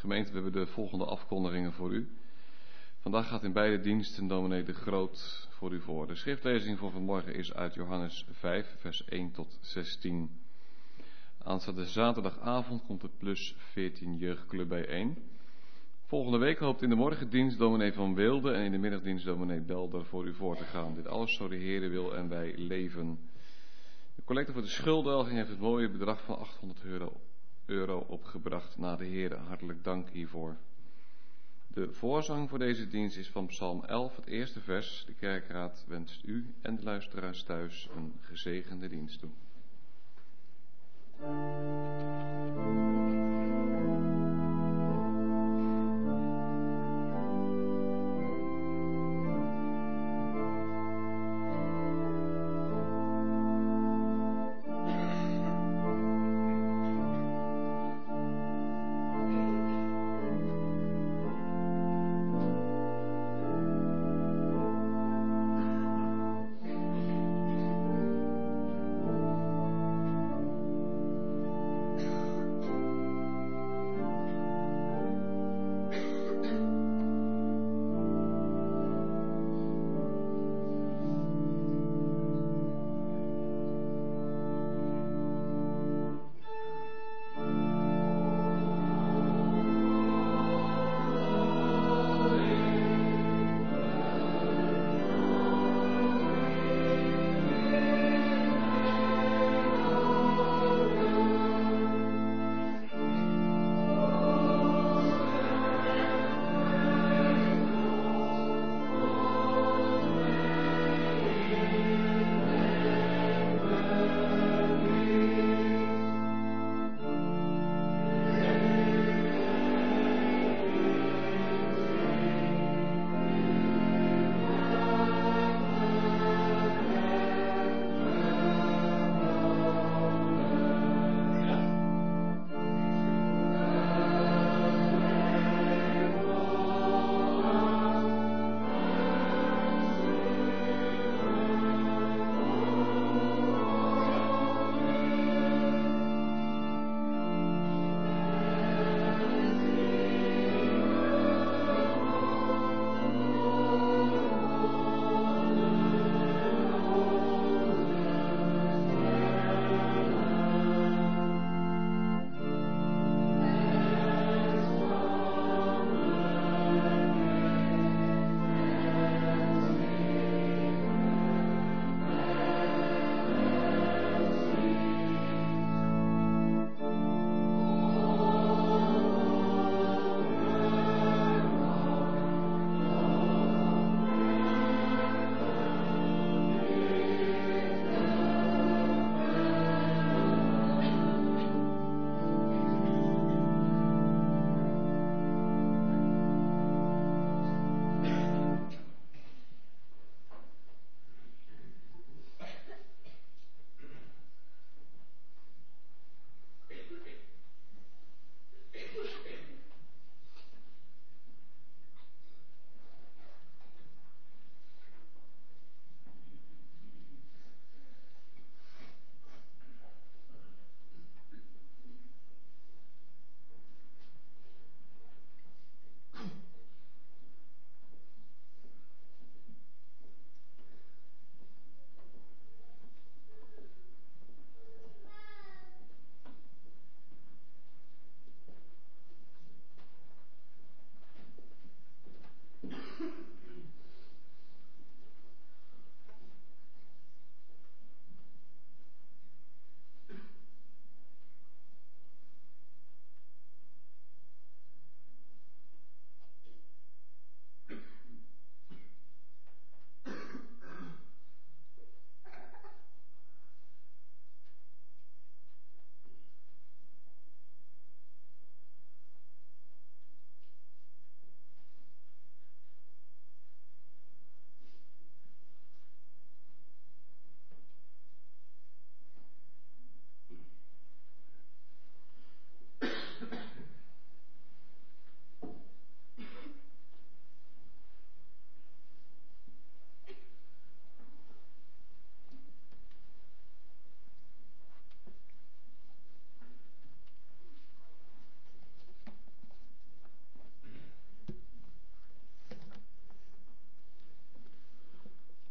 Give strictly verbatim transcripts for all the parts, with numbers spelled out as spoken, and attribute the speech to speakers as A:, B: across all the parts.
A: Gemeente, we hebben de volgende afkondigingen voor u. Vandaag gaat in beide diensten dominee De Groot voor u voor. De schriftlezing voor vanmorgen is uit Johannes vijf, vers één tot zestien. Aanstaande zaterdagavond komt de Plus veertien Jeugdclub bijeen. Volgende week hoopt in de morgendienst dominee Van Weelde en in de middagdienst dominee Belder voor u voor te gaan. Dit alles zo de Heere wil en wij leven. De collecte voor de schuldendelging heeft het mooie bedrag van achthonderd euro opgebracht naar de Heere. Hartelijk dank hiervoor. De voorzang voor deze dienst is van Psalm elf, het eerste vers. De kerkraad wenst u en de luisteraars thuis een gezegende dienst toe.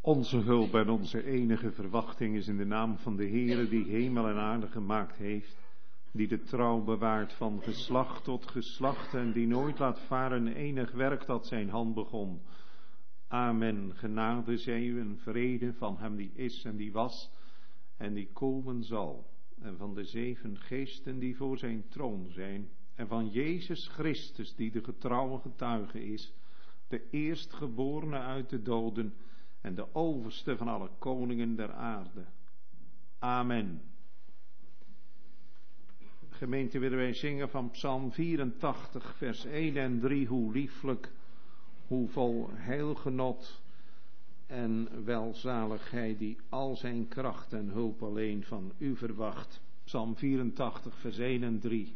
B: Onze hulp en onze enige verwachting is in de naam van de Heere die hemel en aarde gemaakt heeft, die de trouw bewaart van geslacht tot geslacht en die nooit laat varen enig werk dat zijn hand begon. Amen. Genade zij u en vrede van hem die is en die was en die komen zal. En van de zeven geesten die voor zijn troon zijn. En van Jezus Christus die de getrouwe getuige is. De eerstgeborene uit de doden. En de overste van alle koningen der aarde. Amen. Gemeente, willen wij zingen van Psalm vierentachtig vers één en drie. Hoe lieflijk, hoe vol heilgenot en welzaligheid die al zijn kracht en hulp alleen van u verwacht. Psalm vierentachtig vers één en drie.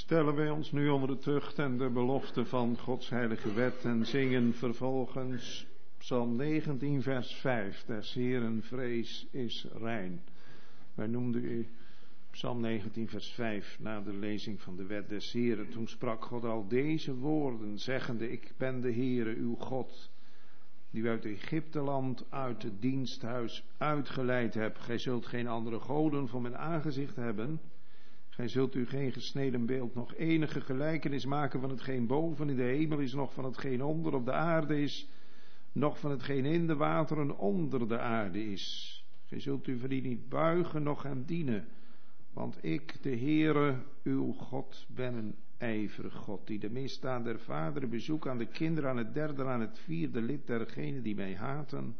B: Stellen wij ons nu onder de tucht en de belofte van Gods heilige wet en zingen vervolgens Psalm negentien vers vijf. Des Heeren vrees is rein. Wij noemden u Psalm negentien vers vijf na de lezing van de wet des Heeren. Toen sprak God al deze woorden, zeggende: Ik ben de Heere uw God, die u uit Egypteland uit het diensthuis uitgeleid hebt. Gij zult geen andere goden voor mijn aangezicht hebben. Gij zult u geen gesneden beeld, nog enige gelijkenis maken van hetgeen boven in de hemel is, nog van hetgeen onder op de aarde is, nog van hetgeen in de wateren onder de aarde is. Gij zult u voor die niet buigen, noch hem dienen. Want ik, de Heere, uw God, ben een ijverig God, die de misdaad der vaderen bezoekt aan de kinderen, aan het derde, aan het vierde lid dergenen die mij haten.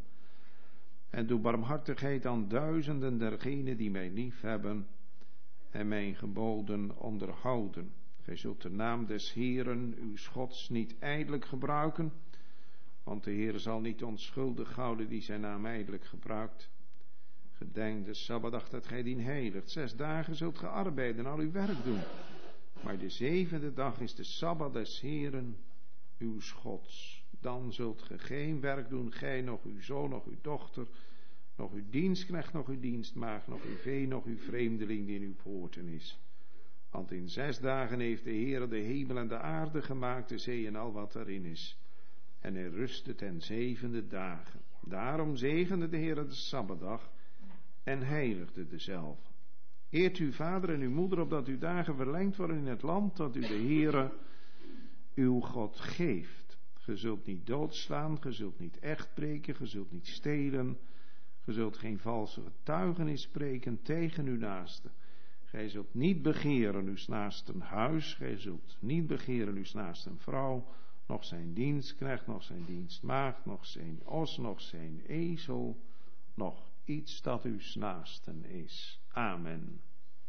B: En doe barmhartigheid aan duizenden dergenen die mij lief hebben en mijn geboden onderhouden. Gij zult de naam des Heeren, uw Gods, niet ijdelijk gebruiken, want de Heer zal niet onschuldig houden die zijn naam ijdelijk gebruikt. Gedenk de Sabbatdag dat gij dien heiligt. Zes dagen zult ge arbeiden en al uw werk doen. Maar de zevende dag is de Sabbat des Heeren, uw Gods. Dan zult ge geen werk doen, gij, nog uw zoon, nog uw dochter, nog uw dienstknecht, nog uw dienstmaagd, nog uw vee, nog uw vreemdeling die in uw poorten is. Want in zes dagen heeft de Heere de hemel en de aarde gemaakt, de zee en al wat erin is. En hij rustte ten zevende dagen. Daarom zegende de Heere de Sabbatdag en heiligde dezelve. Eert uw vader en uw moeder, opdat uw dagen verlengd worden in het land dat u de Heere uw God geeft. Ge zult niet doodslaan, ge zult niet echt breken, ge zult niet stelen, ge zult geen valse getuigenis spreken tegen uw naaste. Gij zult niet begeren uw naasten huis, gij zult niet begeren uw naasten vrouw, nog zijn dienstknecht, nog zijn dienstmaagd, nog zijn os, nog zijn ezel, nog iets dat uw naasten is. Amen.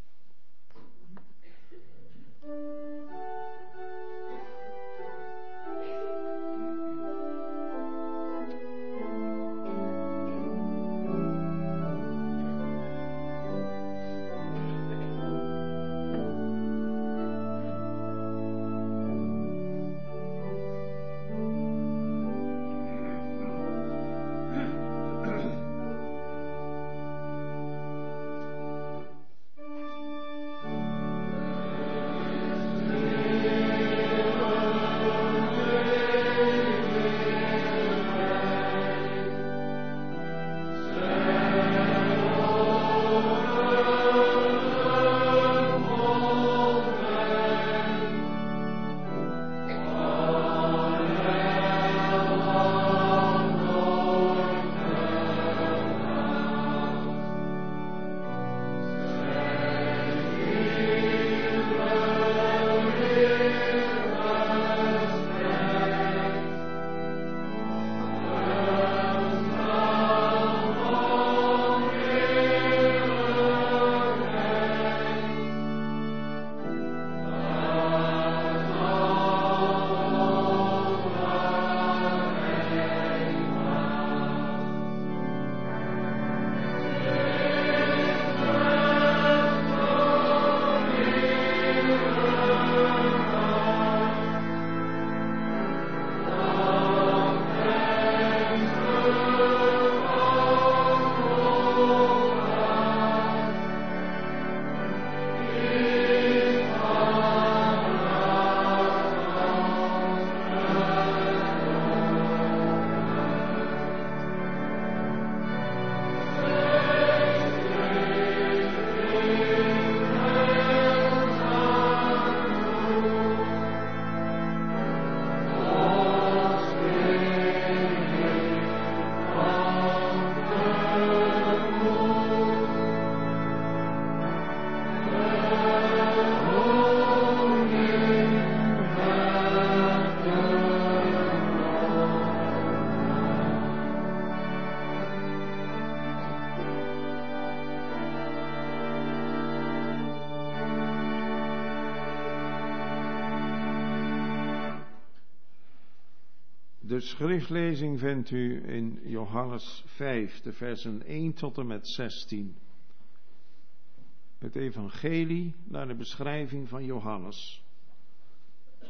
B: De schriftlezing vindt u in Johannes vijf, de versen één tot en met zestien. Het evangelie naar de beschrijving van Johannes.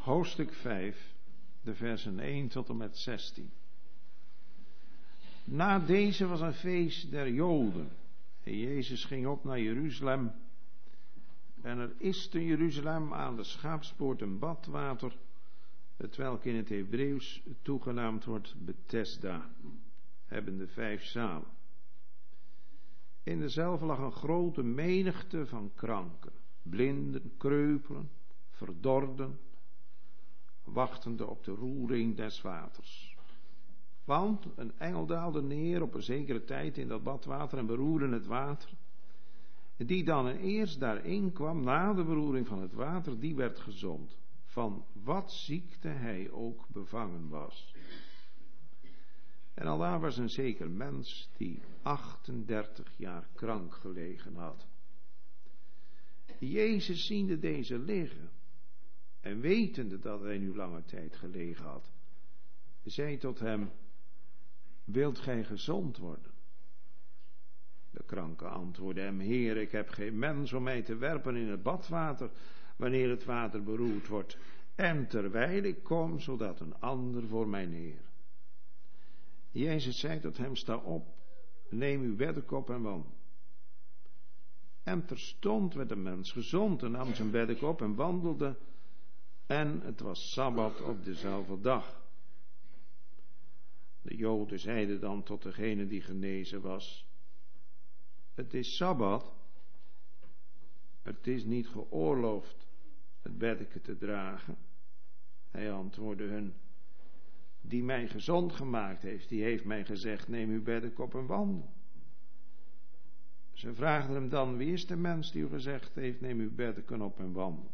B: hoofdstuk vijf, de versen één tot en met zestien. Na deze was een feest der Joden. En Jezus ging op naar Jeruzalem. En er is te Jeruzalem aan de schaapspoort een badwater, hetwelk in het Hebreeuws toegenaamd wordt Bethesda, hebbende vijf zalen. In dezelfde lag een grote menigte van kranken, blinden, kreupelen, verdorden, wachtende op de roering des waters. Want een engel daalde neer op een zekere tijd in dat badwater en beroerde het water. Die dan en eerst daarin kwam na de beroering van het water, die werd gezond, van wat ziekte hij ook bevangen was. En aldaar was een zeker mens die achtendertig jaar krank gelegen had. Jezus ziende deze liggen en wetende dat hij nu lange tijd gelegen had, zei tot hem: wilt gij gezond worden? De kranke antwoordde hem: Heer, ik heb geen mens om mij te werpen in het badwater, wanneer het water beroerd wordt, en terwijl ik kom, zodat een ander voor mij neer. Jezus zei tot hem: sta op, neem uw beddek op en wandel. En terstond werd de mens gezond en nam zijn beddek op en wandelde, en het was Sabbat op dezelfde dag. De Joden zeiden dan tot degene die genezen was: het is Sabbat, het is niet geoorloofd het beddeke te dragen. Hij antwoordde hun: die mij gezond gemaakt heeft, die heeft mij gezegd: neem uw beddek op en wandel. Ze vraagden hem dan: wie is de mens die u gezegd heeft: neem uw beddeken op en wandel?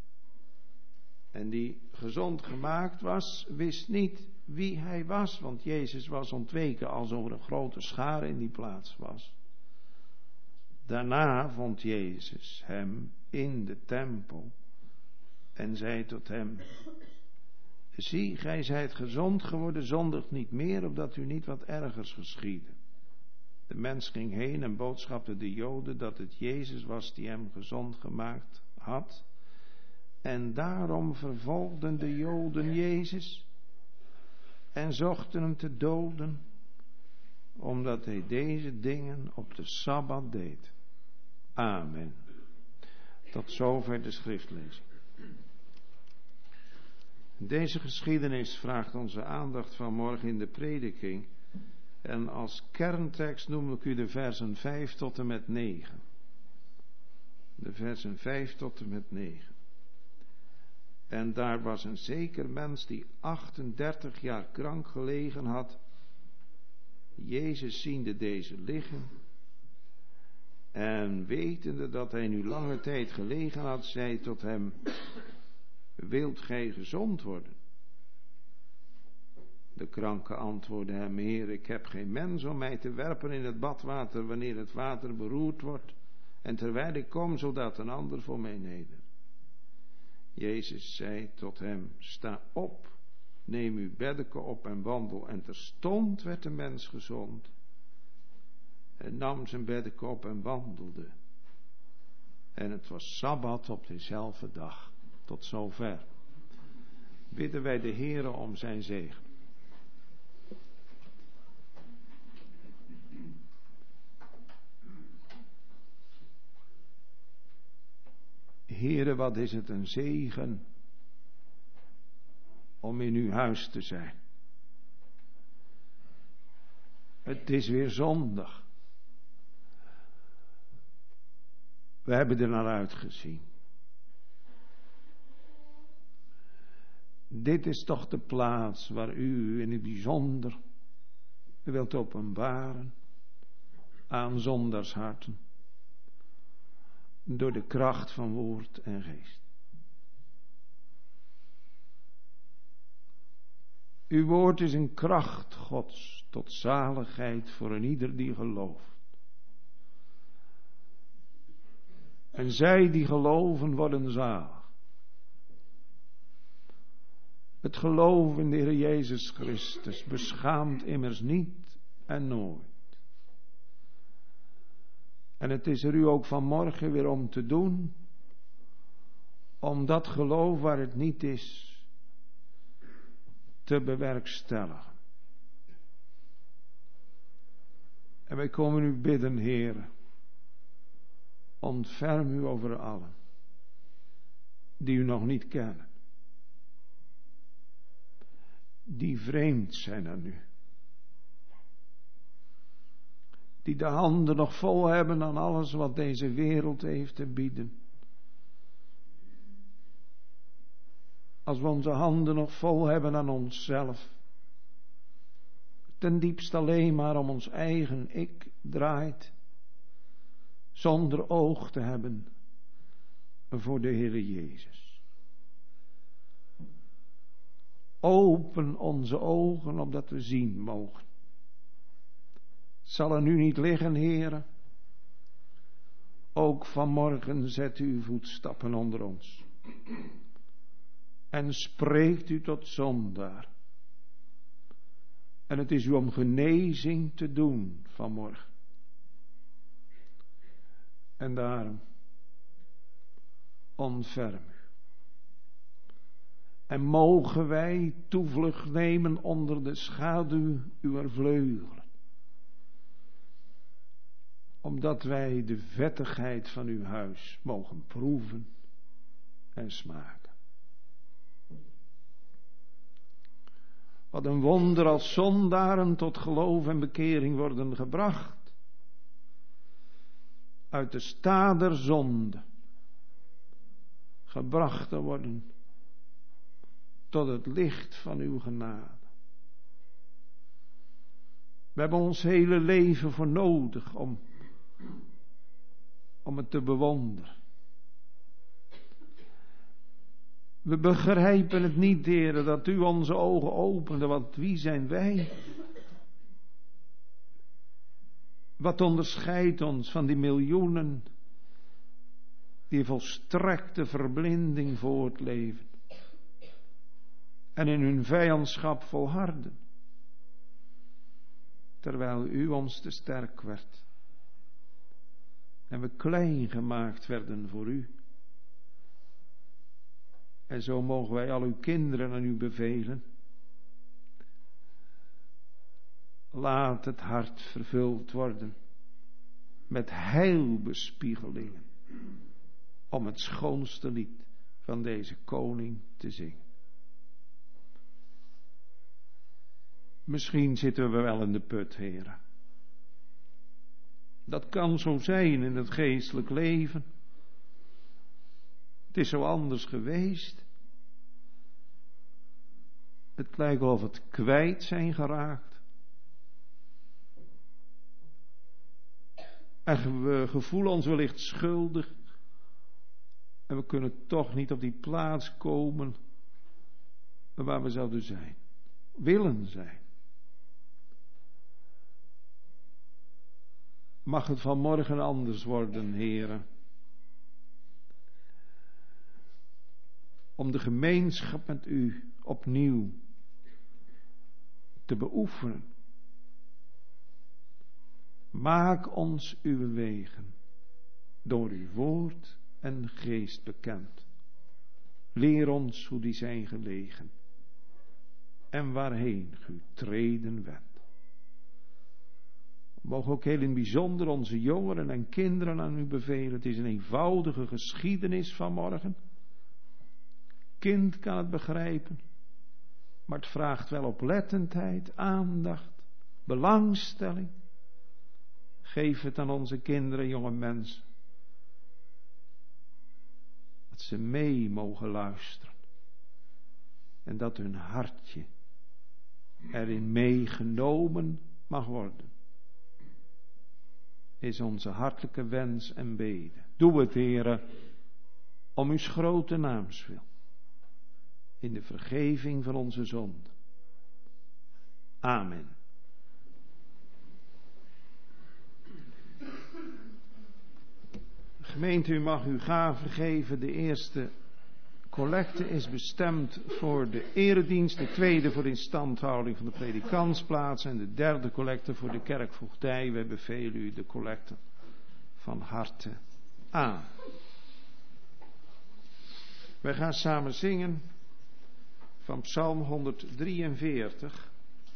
B: En die gezond gemaakt was, wist niet wie hij was, want Jezus was ontweken als er een grote schare in die plaats was. Daarna vond Jezus hem in de tempel en zei tot hem: zie, gij zijt gezond geworden, zondigt niet meer, opdat u niet wat ergers geschiedde. De mens ging heen en boodschapte de Joden dat het Jezus was die hem gezond gemaakt had. En daarom vervolgden de Joden Jezus en zochten hem te doden, omdat hij deze dingen op de Sabbat deed. Amen. Tot zover de schriftlezing. Deze geschiedenis vraagt onze aandacht vanmorgen in de prediking. En als kerntekst noem ik u de versen vijf tot en met negen. De versen vijf tot en met negen. En daar was een zeker mens die achtendertig jaar krank gelegen had. Jezus ziende deze liggen en wetende dat hij nu lange tijd gelegen had, zei tot hem: wilt gij gezond worden? De kranke antwoordde hem: Heer, ik heb geen mens om mij te werpen in het badwater wanneer het water beroerd wordt, en terwijl ik kom, zodat een ander voor mij neder. Jezus zei tot hem: sta op, neem uw beddeke op en wandel. En terstond werd de mens gezond en nam zijn beddeke op en wandelde. En het was Sabbat op dezelfde dag. Tot zover. Bidden wij de Heere om zijn zegen. Heere, wat is het een zegen om in uw huis te zijn. Het is weer zondag. We hebben er naar uitgezien. Dit is toch de plaats waar u in het bijzonder wilt openbaren aan zondagsharten. Door de kracht van woord en geest. Uw woord is een kracht Gods tot zaligheid voor een ieder die gelooft. En zij die geloven worden zalig. Het geloof in de Heer Jezus Christus beschaamt immers niet en nooit. En het is er u ook vanmorgen weer om te doen, om dat geloof waar het niet is, te bewerkstelligen. En wij komen u bidden, Heere, ontferm u over allen die u nog niet kennen, die vreemd zijn aan u, die de handen nog vol hebben aan alles wat deze wereld heeft te bieden. Als we onze handen nog vol hebben aan onszelf, ten diepste alleen maar om ons eigen ik draait, zonder oog te hebben voor de Heere Jezus. Open onze ogen, opdat we zien mogen. Zal er nu niet liggen, Heere? Ook vanmorgen zet u uw voetstappen onder ons. En spreekt u tot zondaar. En het is u om genezing te doen vanmorgen. En daarom ontferm u. En mogen wij toevlucht nemen onder de schaduw uwer vleugelen. Omdat wij de vettigheid van uw huis mogen proeven en smaken. Wat een wonder als zondaren tot geloof en bekering worden gebracht. Uit de sta der zonde. Gebracht te worden tot het licht van uw genade. We hebben ons hele leven voor nodig om, om het te bewonderen. We begrijpen het niet, Heere, dat u onze ogen opende, want wie zijn wij? Wat onderscheidt ons van die miljoenen die volstrekte verblinding voortleven en in hun vijandschap volharden, terwijl u ons te sterk werd en we klein gemaakt werden voor u. En zo mogen wij al uw kinderen aan u bevelen. Laat het hart vervuld worden met heilbespiegelingen om het schoonste lied van deze koning te zingen. Misschien zitten we wel in de put, Heere. Dat kan zo zijn in het geestelijk leven. Het is zo anders geweest. Het lijkt wel of het kwijt zijn geraakt. En we gevoelen ons wellicht schuldig. En we kunnen toch niet op die plaats komen waar we zouden zijn. Willen zijn. Mag het vanmorgen anders worden, Heere. Om de gemeenschap met u opnieuw te beoefenen. Maak ons uw wegen door uw woord en geest bekend. Leer ons hoe die zijn gelegen en waarheen u treden wendt. Mogen ook heel in bijzonder onze jongeren en kinderen aan u bevelen. Het is een eenvoudige geschiedenis van morgen. Kind kan het begrijpen, maar het vraagt wel oplettendheid, aandacht, belangstelling. Geef het aan onze kinderen, jonge mensen, dat ze mee mogen luisteren en dat hun hartje erin meegenomen mag worden. Is onze hartelijke wens en bede. Doe het, Heere, om uw grote naams wil. In de vergeving van onze zonden. Amen. Gemeente, u mag uw gaven geven. De eerste collecte is bestemd voor de eredienst. De tweede voor de instandhouding van de predikantsplaats. En de derde collecte voor de kerkvoogdij. Wij bevelen u de collecte van harte aan. Wij gaan samen zingen van Psalm honderddrieënveertig.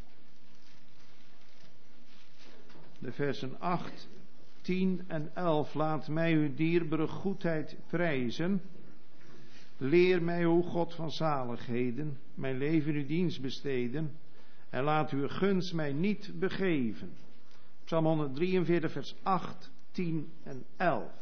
B: De versen acht, tien en elf. Laat mij uw dierbare goedheid prijzen. Leer mij, o God van zaligheden, mijn leven uw dienst besteden. En laat uw gunst mij niet begeven. Psalm honderddrieënveertig, vers acht, tien en elf.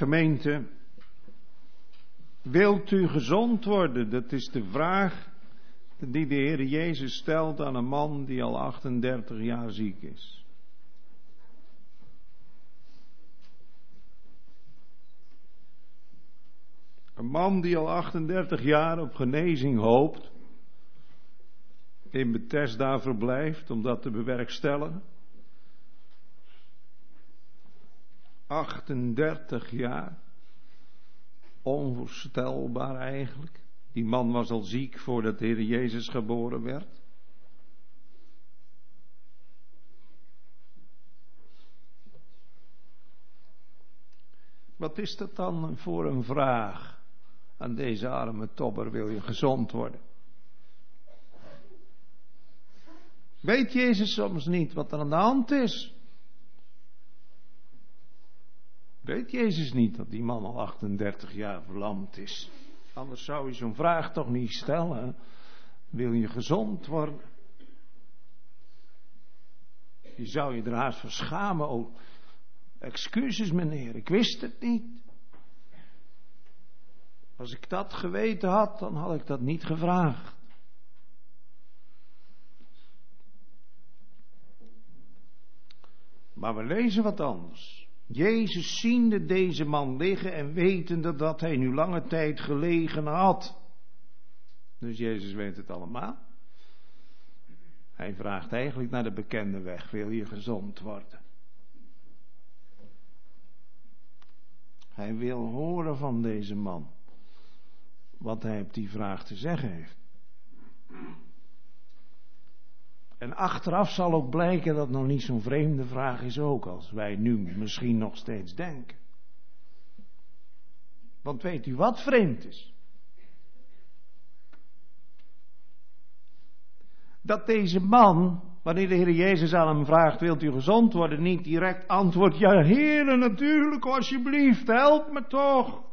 B: Gemeente, wilt u gezond worden? Dat is de vraag die de Heer Jezus stelt aan een man die al achtendertig jaar ziek is. Een man die al achtendertig jaar op genezing hoopt, in Bethesda verblijft om dat te bewerkstelligen. achtendertig jaar. Onvoorstelbaar eigenlijk. Die man was al ziek voordat de Heer Jezus geboren werd. Wat is dat dan voor een vraag aan deze arme tobber? Wil je gezond worden? Weet Jezus soms niet wat er aan de hand is? Weet Jezus niet dat die man al achtendertig jaar verlamd is? Anders zou je zo'n vraag toch niet stellen. Wil je gezond worden? Je zou je er haast voor schamen. Oh, excuses meneer, ik wist het niet. Als ik dat geweten had, dan had ik dat niet gevraagd. Maar we lezen wat anders. Jezus ziende deze man liggen en wetende dat hij nu lange tijd gelegen had. Dus Jezus weet het allemaal. Hij vraagt eigenlijk naar de bekende weg. Wil je gezond worden? Hij wil horen van deze man wat hij op die vraag te zeggen heeft. En achteraf zal ook blijken dat het nog niet zo'n vreemde vraag is ook, als wij nu misschien nog steeds denken. Want weet u wat vreemd is? Dat deze man, wanneer de Heer Jezus aan hem vraagt, wilt u gezond worden, niet direct antwoordt, ja Heere, natuurlijk, alsjeblieft, help me toch.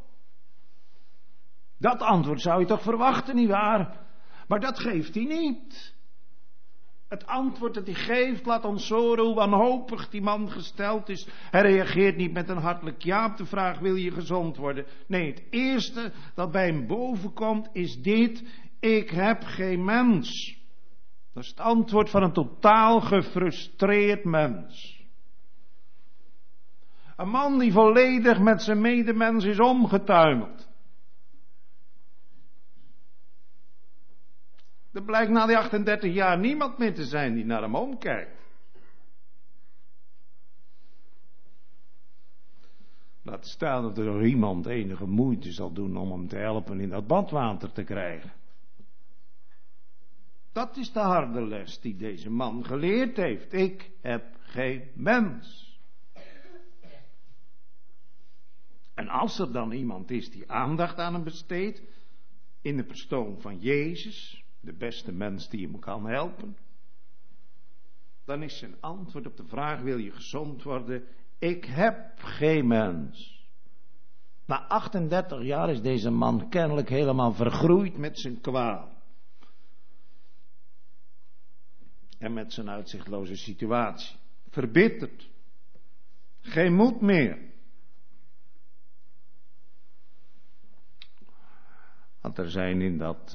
B: Dat antwoord zou je toch verwachten, nietwaar? Maar dat geeft hij niet. Het antwoord dat hij geeft laat ons horen hoe wanhopig die man gesteld is. Hij reageert niet met een hartelijk ja op de vraag, wil je gezond worden? Nee, het eerste dat bij hem bovenkomt is dit, ik heb geen mens. Dat is het antwoord van een totaal gefrustreerd mens. Een man die volledig met zijn medemens is omgetuimeld. Er blijkt na die achtendertig jaar niemand meer te zijn die naar hem omkijkt. Laat staan dat er nog iemand enige moeite zal doen om hem te helpen in dat badwater te krijgen. Dat is de harde les die deze man geleerd heeft. Ik heb geen mens. En als er dan iemand is die aandacht aan hem besteedt, in de persoon van Jezus, de beste mens die hem kan helpen, dan is zijn antwoord op de vraag, wil je gezond worden? Ik heb geen mens. Na achtendertig jaar is deze man kennelijk helemaal vergroeid met zijn kwaal. En met zijn uitzichtloze situatie. Verbitterd. Geen moed meer. Want er zijn in dat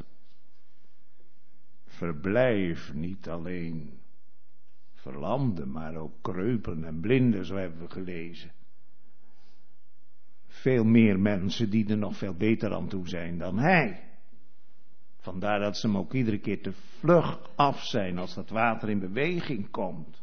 B: verblijf niet alleen verlamden, maar ook kreupelen en blinden, zo hebben we gelezen. Veel meer mensen die er nog veel beter aan toe zijn dan hij. Vandaar dat ze hem ook iedere keer te vlug af zijn als dat water in beweging komt.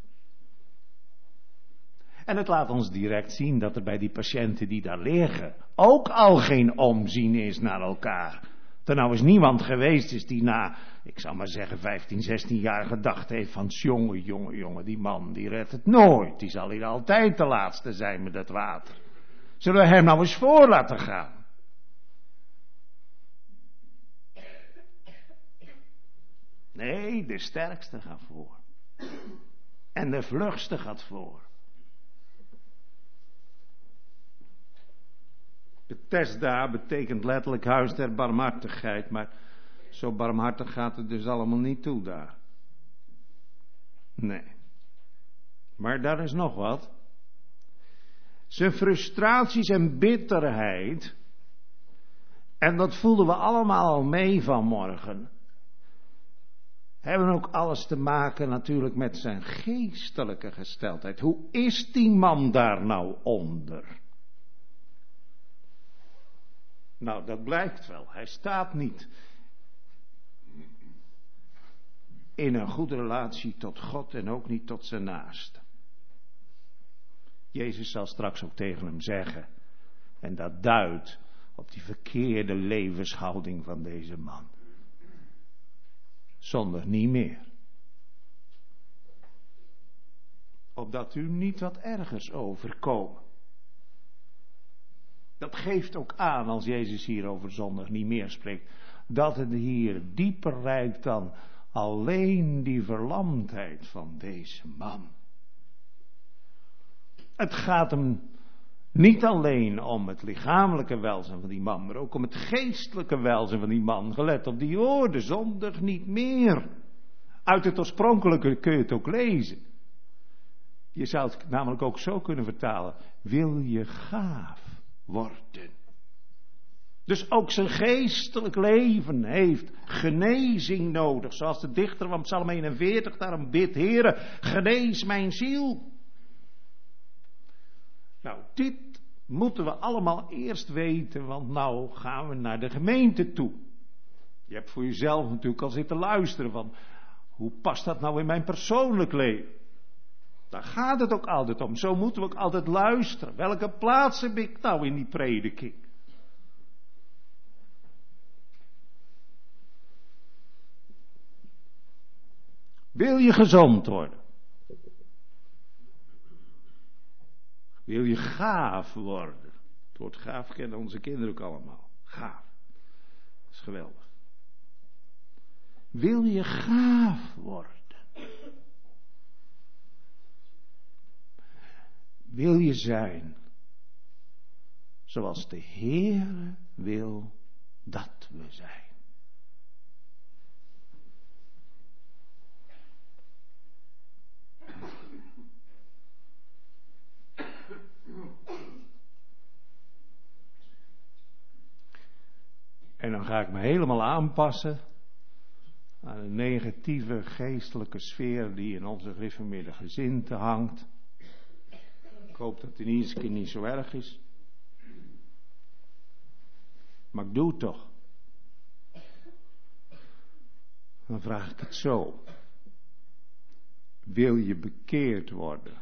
B: En het laat ons direct zien dat er bij die patiënten die daar liggen ook al geen omzien is naar elkaar. Er nou is niemand geweest is die na, ik zou maar zeggen, vijftien, zestien jaar gedacht heeft van, jongen, jongen, jongen, die man die redt het nooit. Die zal hier altijd de laatste zijn met dat water. Zullen we hem nou eens voor laten gaan? Nee, de sterkste gaat voor. En de vlugste gaat voor. Bethesda betekent letterlijk huis der barmhartigheid, maar zo barmhartig gaat het dus allemaal niet toe daar. Nee. Maar daar is nog wat. zijn frustraties en bitterheid. En dat voelden we allemaal al mee vanmorgen. Hebben ook alles te maken natuurlijk met zijn geestelijke gesteldheid. Hoe is die man daar nou onder? Nou, dat blijkt wel. Hij staat niet in een goede relatie tot God en ook niet tot zijn naaste. Jezus zal straks ook tegen hem zeggen, en dat duidt op die verkeerde levenshouding van deze man. Zondig niet meer. Opdat u niet wat ergers overkomen. Dat geeft ook aan als Jezus hier over zondig niet meer spreekt. Dat het hier dieper reikt dan alleen die verlamdheid van deze man. Het gaat hem niet alleen om het lichamelijke welzijn van die man, maar ook om het geestelijke welzijn van die man. Gelet op die woorden, zondig niet meer. Uit het oorspronkelijke kun je het ook lezen. Je zou het namelijk ook zo kunnen vertalen. Wil je gaaf worden? Dus ook zijn geestelijk leven heeft genezing nodig. Zoals de dichter van Psalm eenenveertig daarom bidt, Heere, genees mijn ziel. Nou, dit moeten we allemaal eerst weten, want nou gaan we naar de gemeente toe. Je hebt voor jezelf natuurlijk al zitten luisteren van, hoe past dat nou in mijn persoonlijk leven? Daar gaat het ook altijd om. Zo moeten we ook altijd luisteren. Welke plaats heb ik nou in die prediking? Wil je gezond worden? Wil je gaaf worden? Het woord gaaf kennen onze kinderen ook allemaal. Gaaf. Dat is geweldig. Wil je gaaf worden? Wil je zijn zoals de Heere wil dat we zijn? En dan ga ik me helemaal aanpassen aan de negatieve geestelijke sfeer die in onze gereformeerde gezinten hangt. Ik hoop dat het in ieder keer niet zo erg is. Maar ik doe het toch. Dan vraag ik het zo. Wil je bekeerd worden?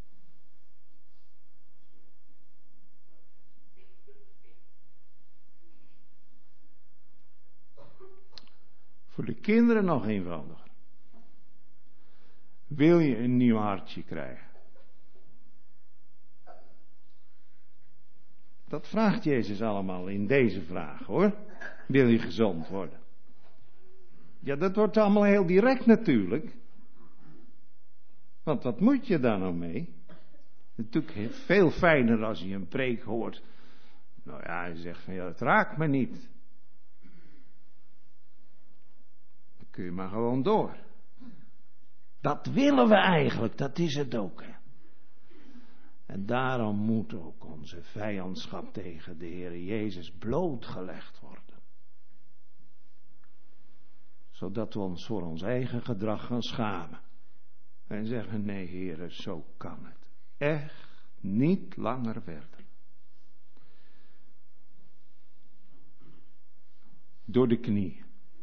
B: Voor de kinderen nog eenvoudiger. Wil je een nieuw hartje krijgen? Dat vraagt Jezus allemaal in deze vraag, hoor. Wil je gezond worden? Ja, dat wordt allemaal heel direct natuurlijk. Want wat moet je daar nou mee? Natuurlijk veel fijner als je een preek hoort. Nou ja, hij zegt van ja, het raakt me niet. Dan kun je maar gewoon door. Dat willen we eigenlijk, dat is het ook, hè. En daarom moet ook onze vijandschap tegen de Heer Jezus blootgelegd worden. Zodat we ons voor ons eigen gedrag gaan schamen. En zeggen, nee Heer, zo kan het echt niet langer verder. Door de knieën.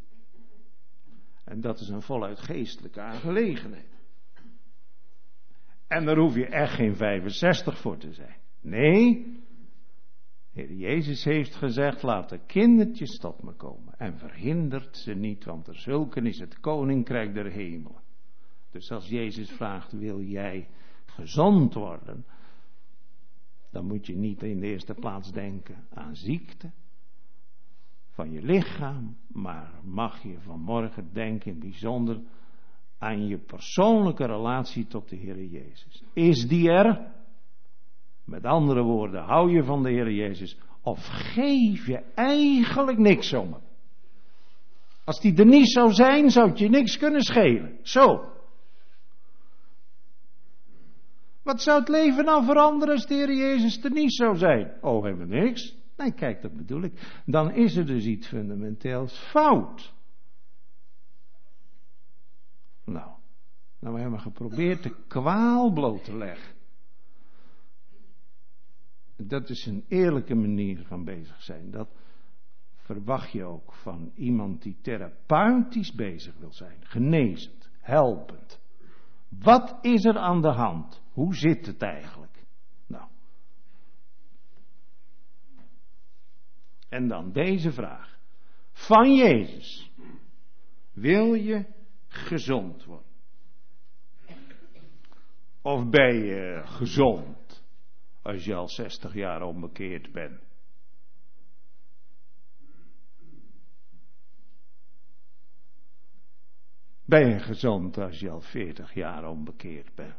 B: En dat is een voluit geestelijke aangelegenheid. En daar hoef je echt geen vijfenzestig voor te zijn. Nee, Heer Jezus heeft gezegd, laat de kindertjes tot me komen. En verhindert ze niet, want er zulken is het koninkrijk der hemelen. Dus als Jezus vraagt, wil jij gezond worden? Dan moet je niet in de eerste plaats denken aan ziekte van je lichaam. Maar mag je vanmorgen denken in het bijzonder aan je persoonlijke relatie tot de Heer Jezus. Is die er? Met andere woorden, hou je van de Heer Jezus of geef je eigenlijk niks om hem? Als die er niet zou zijn, zou het je niks kunnen schelen. Zo. Wat zou het leven nou veranderen als de Heer Jezus er niet zou zijn? Oh, helemaal niks. Nee, kijk, dat bedoel ik. Dan is er dus iets fundamenteels fout. Nou, nou we hebben geprobeerd de kwaal bloot te leggen. Dat is een eerlijke manier van bezig zijn. Dat verwacht je ook van iemand die therapeutisch bezig wil zijn. Genezend, helpend. Wat is er aan de hand? Hoe zit het eigenlijk? Nou. En dan deze vraag. Van Jezus. Wil je gezond worden? Of ben je gezond als je al zestig jaar onbekeerd bent? Ben je gezond als je al veertig jaar onbekeerd bent?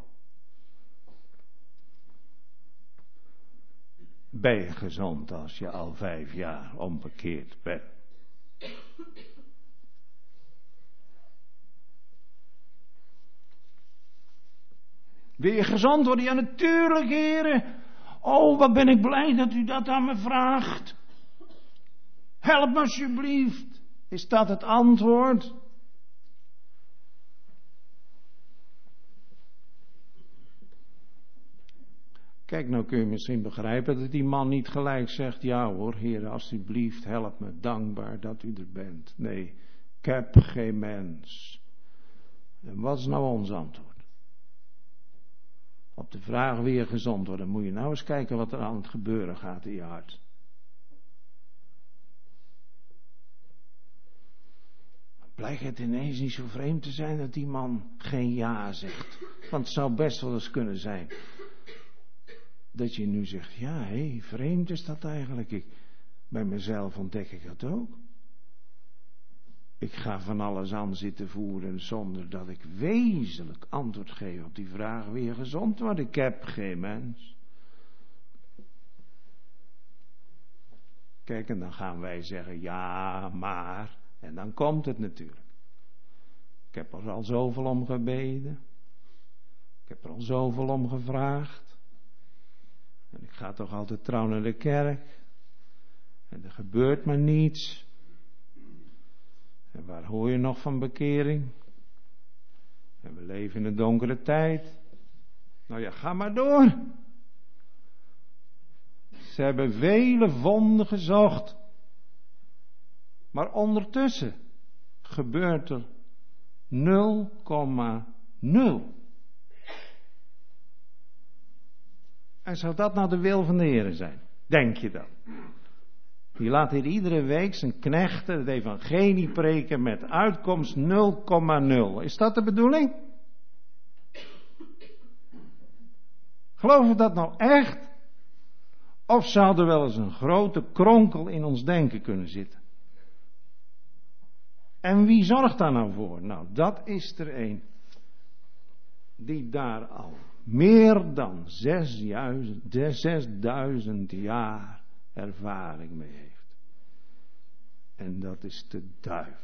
B: Ben je gezond als je al vijf jaar onbekeerd bent? Wil je gezond worden? Ja, natuurlijk, heren. Oh, wat ben ik blij dat u dat aan me vraagt. Help me alsjeblieft. Is dat het antwoord? Kijk, nou kun je misschien begrijpen dat die man niet gelijk zegt, ja hoor, Heer, alsjeblieft, help me, dankbaar dat u er bent. Nee, ik heb geen mens. En wat is nou ons antwoord? Op de vraag wie je gezond wordt, dan moet je nou eens kijken wat er aan het gebeuren gaat in je hart. Blijkt het ineens niet zo vreemd te zijn dat die man geen ja zegt. Want het zou best wel eens kunnen zijn dat je nu zegt, ja, hé, hey, vreemd is dat eigenlijk. Ik, bij mezelf ontdek ik dat ook. Ik ga van alles aan zitten voeren zonder dat ik wezenlijk antwoord geef op die vraag wie je gezond wordt. Ik heb geen mens. Kijk, en dan gaan wij zeggen, ja, maar. En dan komt het natuurlijk. Ik heb er al zoveel om gebeden. Ik heb er al zoveel om gevraagd. En ik ga toch altijd trouw naar de kerk. En er gebeurt maar niets. En waar hoor je nog van bekering? En we leven in een donkere tijd. Nou ja, ga maar door. Ze hebben vele vonden gezocht. Maar ondertussen gebeurt er nul komma nul. En zou dat nou de wil van de Heer zijn? Denk je dat? Die laat hier iedere week zijn knechten het evangelie preken met uitkomst nul komma nul. Is dat de bedoeling? Geloof je dat nou echt? Of zou er wel eens een grote kronkel in ons denken kunnen zitten? En wie zorgt daar nou voor? Nou, dat is er een die daar al meer dan zesduizend jaar ervaring mee heeft. En dat is de duivel.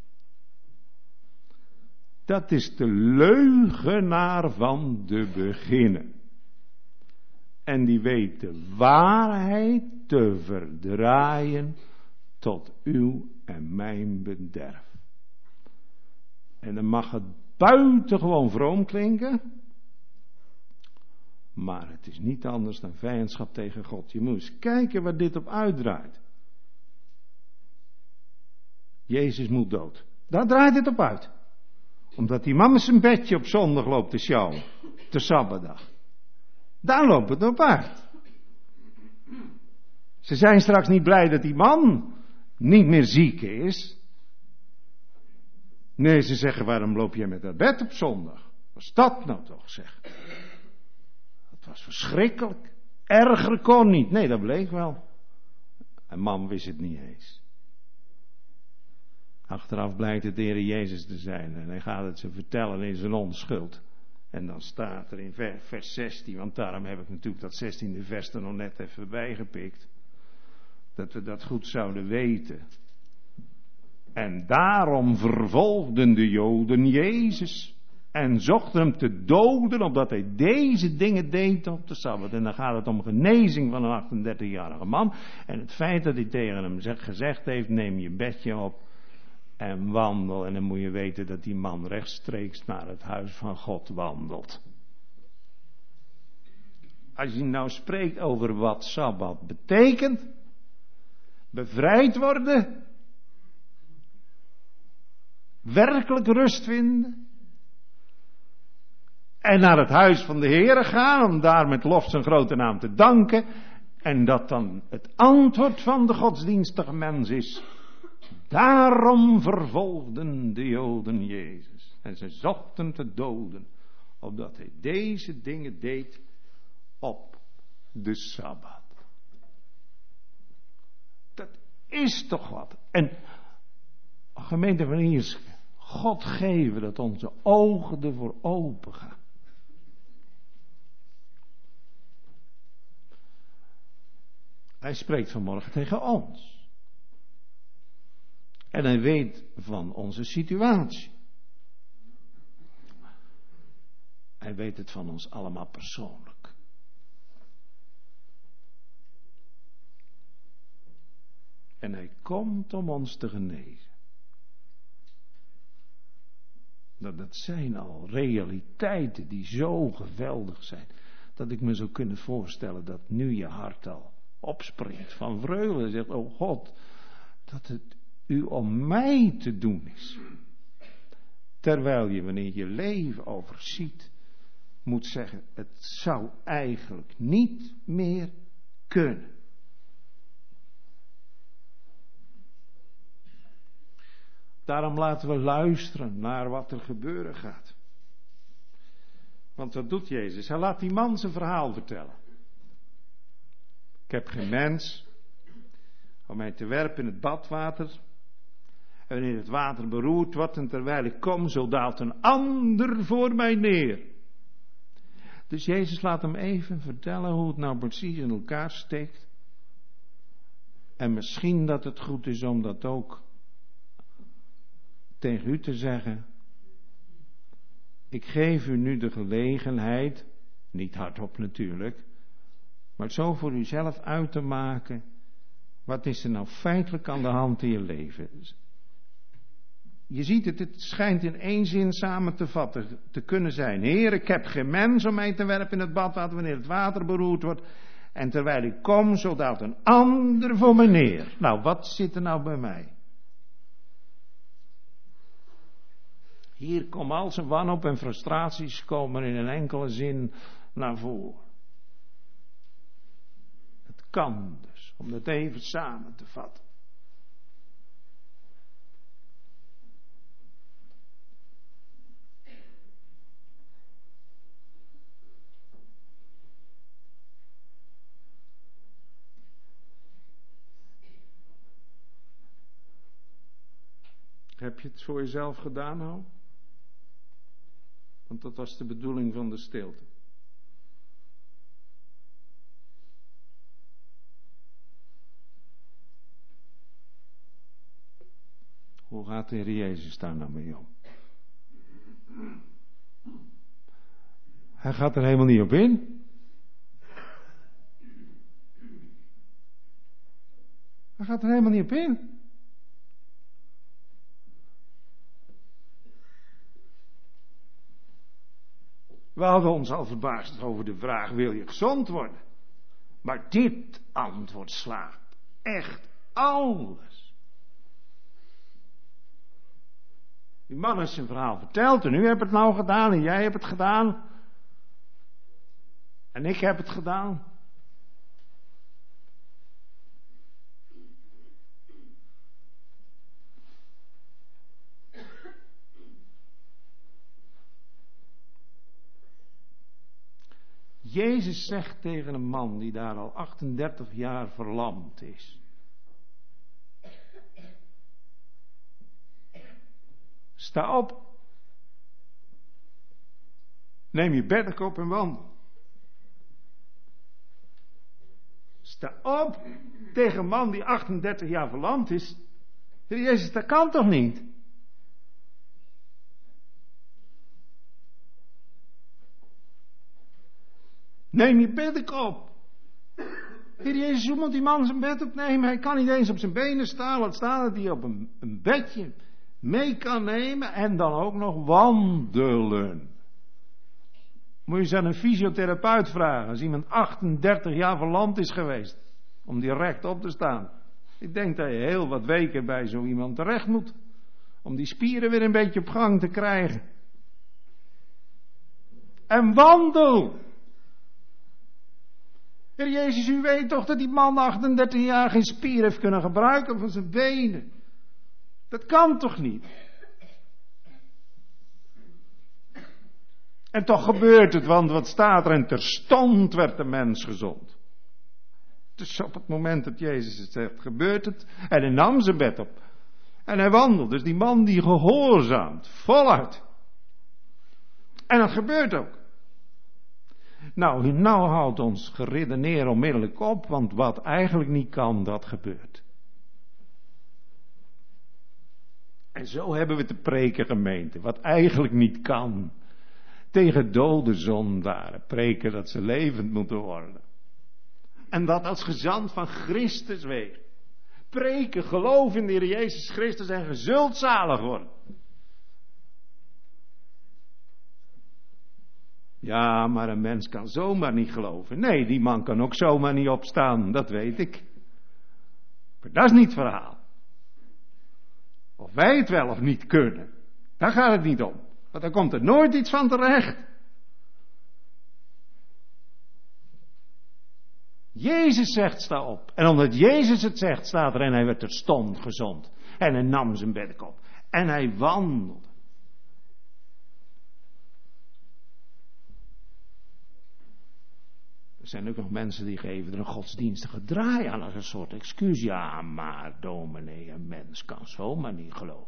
B: Dat is de leugenaar van de beginnen. En die weet de waarheid te verdraaien tot uw en mijn bederf. En dan mag het buitengewoon vroom klinken. Maar het is niet anders dan vijandschap tegen God. Je moet eens kijken waar dit op uitdraait. Jezus moet dood. Daar draait het op uit. Omdat die man met zijn bedje op zondag loopt te sjouwen. De Sabbatdag. Daar loopt het op uit. Ze zijn straks niet blij dat die man niet meer ziek is. Nee, ze zeggen, waarom loop je met dat bed op zondag? Wat is dat nou toch, zeg? Het was verschrikkelijk. Erger kon niet. Nee, dat bleek wel. En man wist het niet eens. Achteraf blijkt het de Heer Jezus te zijn. En hij gaat het ze vertellen in zijn onschuld. En dan staat er in vers zestien, want daarom heb ik natuurlijk dat zestiende vers er nog net even bijgepikt. Dat we dat goed zouden weten. En daarom vervolgden de Joden Jezus. en zochten hem te doden, opdat hij deze dingen deed op de Sabbat. En dan gaat het om genezing van een achtendertigjarige man. En het feit dat hij tegen hem gezegd heeft, neem je bedje op en wandel. En dan moet je weten dat die man rechtstreeks naar het huis van God wandelt. Als je nou spreekt over wat Sabbat betekent, bevrijd worden, werkelijk rust vinden, en naar het huis van de Heere gaan, om daar met lof zijn grote naam te danken, en dat dan het antwoord van de godsdienstige mens is, daarom vervolgden de Joden Jezus, en ze zochten te doden, opdat hij deze dingen deed op de Sabbat. Dat is toch wat. En gemeente van Ierseke, God geven dat onze ogen ervoor open gaan. Hij spreekt vanmorgen tegen ons. En hij weet van onze situatie. Hij weet het van ons allemaal persoonlijk. En hij komt om ons te genezen. Dat, dat zijn al realiteiten die zo geweldig zijn, dat ik me zou kunnen voorstellen dat nu je hart al opspringt van vreugde en zegt, oh God, dat het u om mij te doen is. Terwijl je, wanneer je leven overziet, moet zeggen, het zou eigenlijk niet meer kunnen. Daarom laten we luisteren naar wat er gebeuren gaat. Want wat doet Jezus? Hij laat die man zijn verhaal vertellen. Ik heb geen mens om mij te werpen in het badwater. En wanneer het water beroerd wordt en terwijl ik kom, zo daalt een ander voor mij neer. Dus Jezus laat hem even vertellen hoe het nou precies in elkaar steekt. En misschien dat het goed is om dat ook tegen u te zeggen. Ik geef u nu de gelegenheid, niet hardop natuurlijk, maar zo voor uzelf uit te maken, wat is er nou feitelijk aan de hand in je leven? Je ziet het, het schijnt in één zin samen te vatten te kunnen zijn. Heer, ik heb geen mens om mij te werpen in het badwater wanneer het water beroerd wordt. En terwijl ik kom, zo daalt een ander voor me neer. Nou, wat zit er nou bij mij? Hier komen al zijn wanhoop en frustraties komen in een enkele zin naar voren. Het kan dus, om dat even samen te vatten. Heb je het voor jezelf gedaan nou? Want dat was de bedoeling van de stilte. Hoe gaat de Heer Jezus daar nou mee om? Hij gaat er helemaal niet op in. Hij gaat er helemaal niet op in. We hadden ons al verbaasd over de vraag, wil je gezond worden? Maar dit antwoord slaat echt alles. Die man heeft zijn verhaal verteld en u hebt het nou gedaan en jij hebt het gedaan. En ik heb het gedaan. Jezus zegt tegen een man die daar al achtendertig jaar verlamd is. Sta op. Neem je bedk op en wandel. Sta op tegen een man die achtendertig jaar verlamd is. Heer Jezus, dat kan toch niet? Neem je bed op. Heer Jezus, hoe moet die man zijn bed opnemen? Hij kan niet eens op zijn benen staan. Laat staan dat hij op een, een bedje mee kan nemen en dan ook nog wandelen. Moet je eens aan een fysiotherapeut vragen. Als iemand achtendertig jaar verlamd is geweest. Om die rechtop te staan. Ik denk dat je heel wat weken bij zo iemand terecht moet. Om die spieren weer een beetje op gang te krijgen. En wandel. Heer Jezus, u weet toch dat die man achtendertig jaar geen spier heeft kunnen gebruiken van zijn benen. Dat kan toch niet? En toch gebeurt het, want wat staat er? En terstond werd de mens gezond. Dus op het moment dat Jezus het zegt, gebeurt het. En hij nam zijn bed op. En hij wandelde. Dus die man die gehoorzaamt, voluit. En dat gebeurt ook. Nou, nou houdt ons geredeneer onmiddellijk op, want wat eigenlijk niet kan, dat gebeurt. En zo hebben we te preken, gemeente, wat eigenlijk niet kan. Tegen dode zondaren preken dat ze levend moeten worden. En dat als gezant van Christus weer. Preken, geloof in de Heer Jezus Christus en ge zult zalig worden. Ja, maar een mens kan zomaar niet geloven. Nee, die man kan ook zomaar niet opstaan, dat weet ik. Maar dat is niet het verhaal. Of wij het wel of niet kunnen, daar gaat het niet om. Want daar komt er nooit iets van terecht. Jezus zegt, sta op. En omdat Jezus het zegt, staat er, en hij werd terstond gezond. En hij nam zijn bed op. En hij wandelde. Er zijn ook nog mensen die geven er een godsdienstige draai aan als een soort excuus. Ja, maar dominee, een mens kan zomaar niet geloven.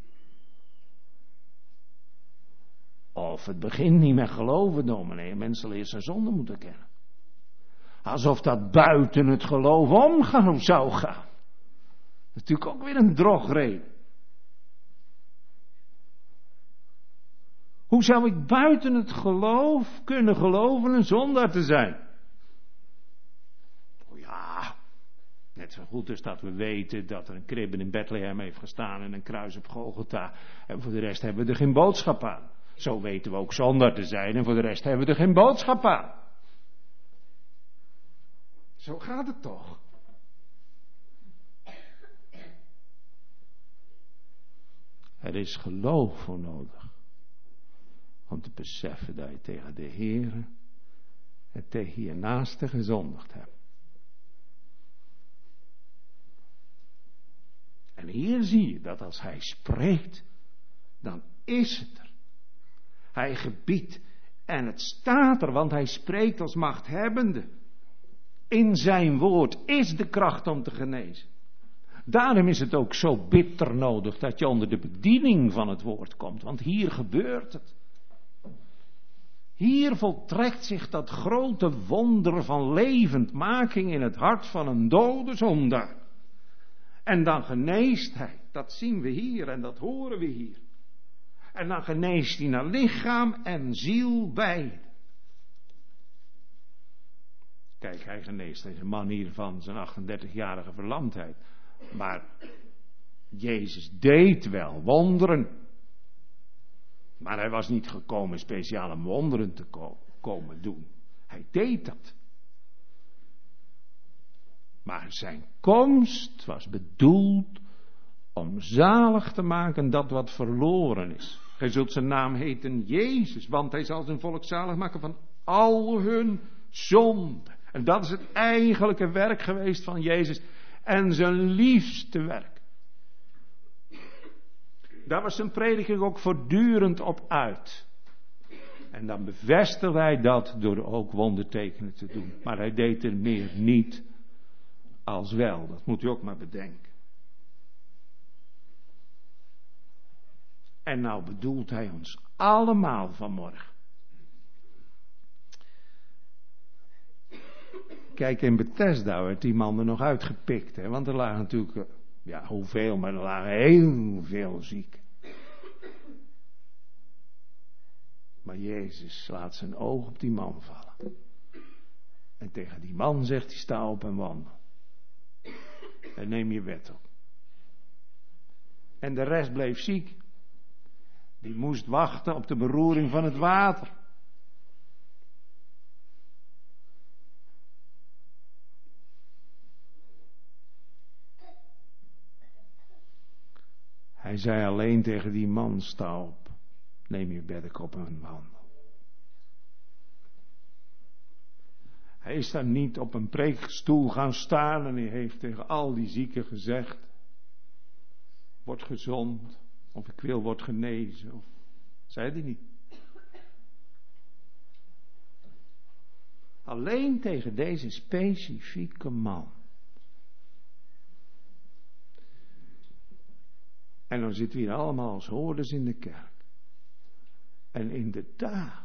B: Of het begint niet met geloven, dominee. Een mens zal eerst zijn zonde moeten kennen. Alsof dat buiten het geloof om zou gaan. Natuurlijk ook weer een drogreden. Hoe zou ik buiten het geloof kunnen geloven een zondaar te zijn? Oh ja, net zo goed is dat we weten dat er een kribbe in Bethlehem heeft gestaan en een kruis op Golgotha. En voor de rest hebben we er geen boodschap aan. Zo weten we ook zondaar te zijn en voor de rest hebben we er geen boodschap aan. Zo gaat het toch. Er is geloof voor nodig. Om te beseffen dat je tegen de Heer en tegen je naaste gezondigd hebt. En hier zie je dat als hij spreekt, dan is het er. Hij gebiedt en het staat er, want hij spreekt als machthebbende. In zijn woord is de kracht om te genezen. Daarom is het ook zo bitter nodig dat je onder de bediening van het woord komt, want hier gebeurt het. Hier voltrekt zich dat grote wonder van levendmaking in het hart van een dode zondaar. En dan geneest hij, dat zien we hier en dat horen we hier. En dan geneest hij naar lichaam en ziel beide. Kijk, hij geneest deze man hier van zijn achtendertigjarige verlamdheid. Maar Jezus deed wel wonderen. Maar hij was niet gekomen speciaal om wonderen te ko- komen doen. Hij deed dat. Maar zijn komst was bedoeld om zalig te maken dat wat verloren is. Gij zult zijn naam heten Jezus, want hij zal zijn volk zalig maken van al hun zonden. En dat is het eigenlijke werk geweest van Jezus. En zijn liefste werk. Daar was zijn prediking ook voortdurend op uit. En dan bevestigde hij dat door ook wondertekenen te doen. Maar hij deed er meer niet als wel. Dat moet u ook maar bedenken. En nou bedoelt hij ons allemaal vanmorgen. Kijk, in Bethesda werd die man er nog uitgepikt. Hè? Want er lagen natuurlijk, ja hoeveel, maar er lagen heel veel zieken. Maar Jezus laat zijn oog op die man vallen. En tegen die man zegt hij, sta op en wandel. En neem je bed op. En de rest bleef ziek. Die moest wachten op de beroering van het water. Hij zei alleen tegen die man, sta op, neem je bed op en wandel. Hij is daar niet op een preekstoel gaan staan en hij heeft tegen al die zieken gezegd, word gezond, of ik wil word genezen, of zei hij niet. Alleen tegen deze specifieke man. En dan zitten we hier allemaal als hoorders in de kerk. En inderdaad,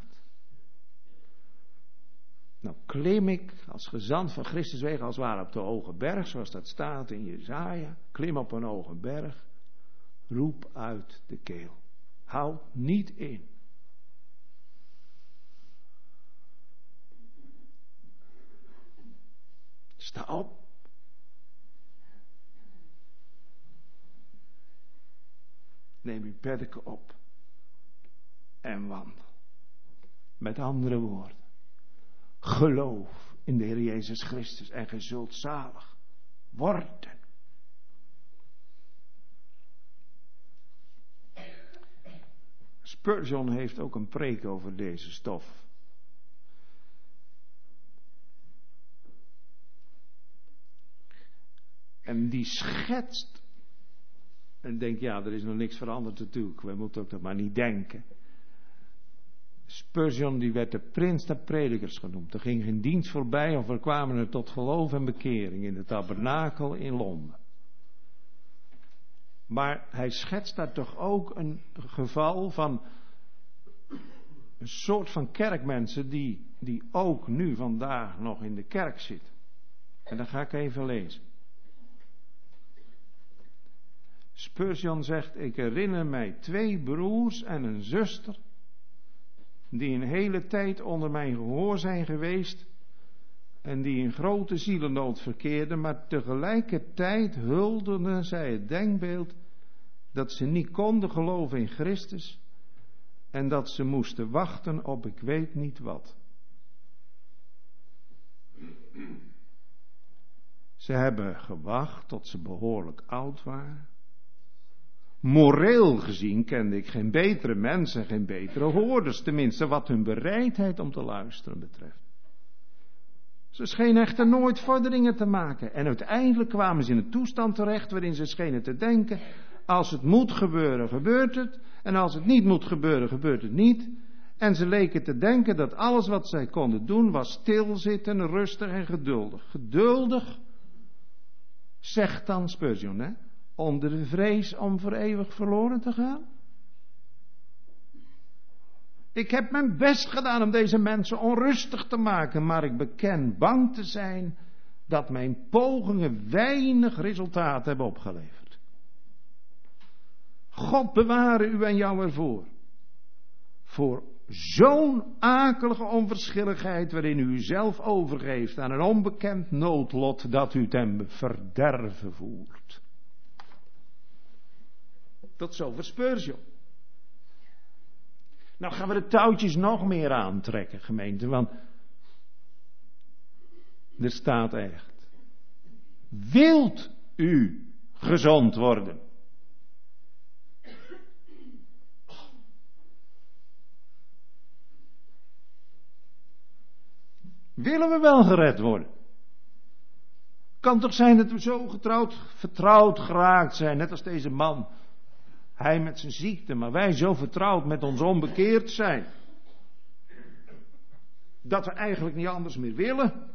B: nou klim ik als gezant van Christus wegen als het ware op de hoge berg, zoals dat staat in Jesaja. Klim op een hoge berg, roep uit de keel. Houd niet in. Sta op. Neem uw beddeken op en wandel. Met andere woorden, geloof in de Heer Jezus Christus en ge zult zalig worden. Spurgeon heeft ook een preek over deze stof. En die schetst. En denk, ja, er is nog niks veranderd natuurlijk. We moeten ook dat maar niet denken. Spurgeon die werd de prins der predikers genoemd. Er ging geen dienst voorbij of er kwamen er tot geloof en bekering in de tabernakel in Londen. Maar hij schetst daar toch ook een geval van een soort van kerkmensen die, die ook nu vandaag nog in de kerk zitten. En dat ga ik even lezen. Spurgeon zegt, ik herinner mij twee broers en een zuster, die een hele tijd onder mijn gehoor zijn geweest en die in grote zielennood verkeerden, maar tegelijkertijd huldigden zij het denkbeeld dat ze niet konden geloven in Christus en dat ze moesten wachten op ik weet niet wat. Ze hebben gewacht tot ze behoorlijk oud waren. Moreel gezien kende ik geen betere mensen en geen betere hoorders, tenminste wat hun bereidheid om te luisteren betreft. Ze schenen echter nooit vorderingen te maken en uiteindelijk kwamen ze in een toestand terecht waarin ze schenen te denken, als het moet gebeuren, gebeurt het, en als het niet moet gebeuren, gebeurt het niet. En ze leken te denken dat alles wat zij konden doen was stilzitten, rustig en geduldig. Geduldig, zegt dan Spurgeon, hè? Onder de vrees om voor eeuwig verloren te gaan? Ik heb mijn best gedaan om deze mensen onrustig te maken, maar ik beken bang te zijn dat mijn pogingen weinig resultaat hebben opgeleverd. God beware u en jou ervoor. Voor zo'n akelige onverschilligheid waarin u uzelf overgeeft aan een onbekend noodlot dat u ten verderve voert. Tot zover Spurgeon. Nou gaan we de touwtjes nog meer aantrekken, gemeente, want er staat echt. Wilt u gezond worden? Willen we wel gered worden? Kan toch zijn dat we zo getrouwd, vertrouwd geraakt zijn, net als deze man. Hij met zijn ziekte, maar wij zo vertrouwd met ons onbekeerd zijn. Dat we eigenlijk niet anders meer willen.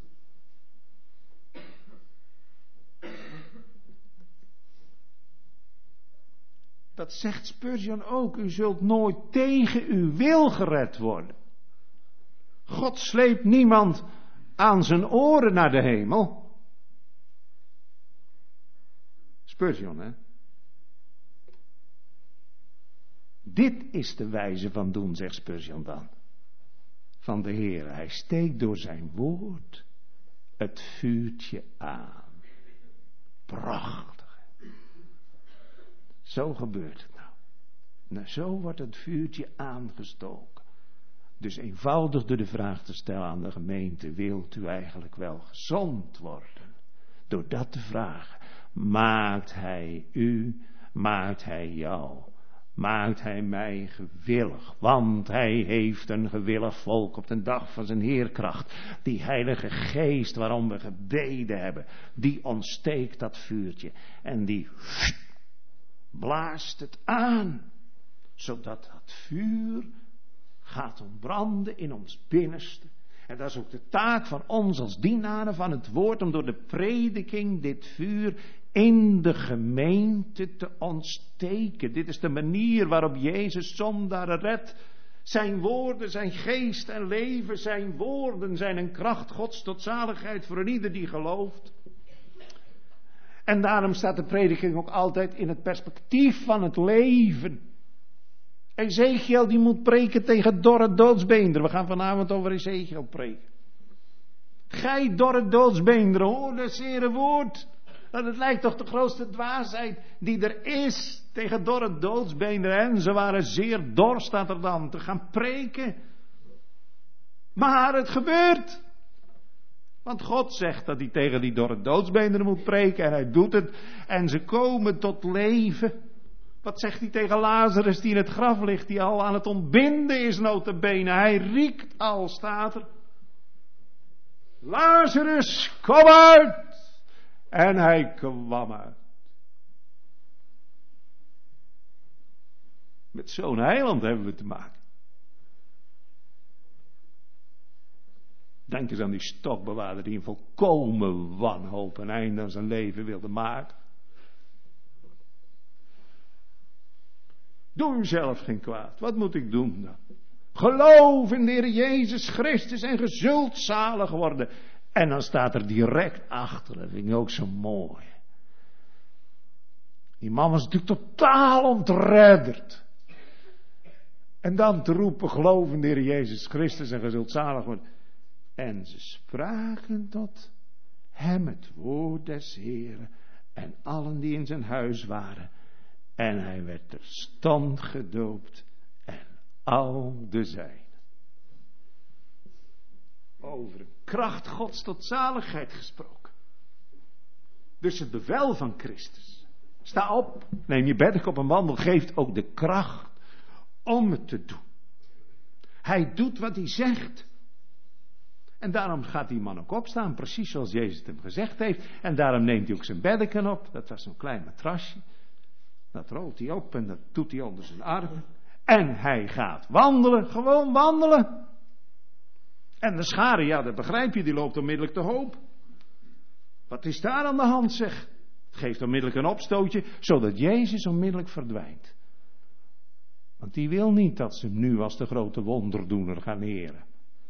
B: Dat zegt Spurgeon ook. U zult nooit tegen uw wil gered worden. God sleept niemand aan zijn oren naar de hemel. Spurgeon, hè? Dit is de wijze van doen, zegt Spurgeon dan. van de Heer. Hij steekt door zijn woord het vuurtje aan. Prachtig. Zo gebeurt het nou. Nou, zo wordt het vuurtje aangestoken. Dus eenvoudig door de vraag te stellen aan de gemeente: wilt u eigenlijk wel gezond worden? Door dat te vragen, maakt hij u, maakt hij jou, maakt hij mij gewillig. Want hij heeft een gewillig volk op de dag van zijn heerkracht. Die heilige geest waarom we gebeden hebben, die ontsteekt dat vuurtje. En die blaast het aan, zodat dat vuur gaat ontbranden in ons binnenste. En dat is ook de taak van ons als dienaren van het woord, om door de prediking dit vuur in de gemeente te ontsteken. Dit is de manier waarop Jezus zondaren redt. Zijn woorden, zijn geest en leven, zijn woorden zijn een kracht Gods tot zaligheid voor ieder die gelooft. En daarom staat de prediking ook altijd in het perspectief van het leven. Ezekiel die moet preken tegen dorre doodsbeenderen. We gaan vanavond over Ezekiel preken. Gij dorre doodsbeenderen, hoor dat zere woord. Dat het lijkt toch de grootste dwaasheid die er is tegen dorre doodsbeenderen. En ze waren zeer dor, staat er dan, te gaan preken. Maar het gebeurt. Want God zegt dat hij tegen die dorre doodsbeenderen moet preken. En hij doet het. En ze komen tot leven. Wat zegt hij tegen Lazarus die in het graf ligt, die al aan het ontbinden is nota bene. Hij riekt al, staat er. Lazarus, kom uit! En hij kwam uit. Met zo'n heiland hebben we te maken. Denk eens aan die stokbewaarder die een volkomen wanhoop een einde aan zijn leven wilde maken. Doe uzelf geen kwaad. Wat moet ik doen dan? Geloof in de Heer Jezus Christus en ge zult zalig worden. En dan staat er direct achter, dat vind ik ook zo mooi. Die man was natuurlijk totaal ontredderd. En dan te roepen, geloof in de Heer Jezus Christus en ge zult zalig worden. En ze spraken tot hem het woord des Heeren en allen die in zijn huis waren. En hij werd terstond gedoopt en al de zijnen. Over een kracht Gods tot zaligheid gesproken. Dus het bevel van Christus. Sta op, neem je bed op en wandel, geeft ook de kracht om het te doen. Hij doet wat hij zegt. En daarom gaat die man ook opstaan, precies zoals Jezus het hem gezegd heeft. En daarom neemt hij ook zijn beddeken op, dat was zo'n klein matrasje. Dat rolt hij op en dat doet hij onder zijn arm. En hij gaat wandelen, gewoon wandelen. En de schare, ja dat begrijp je, die loopt onmiddellijk te hoop. Wat is daar aan de hand, zeg? Het geeft onmiddellijk een opstootje, zodat Jezus onmiddellijk verdwijnt. Want die wil niet dat ze hem nu als de grote wonderdoener gaan eren.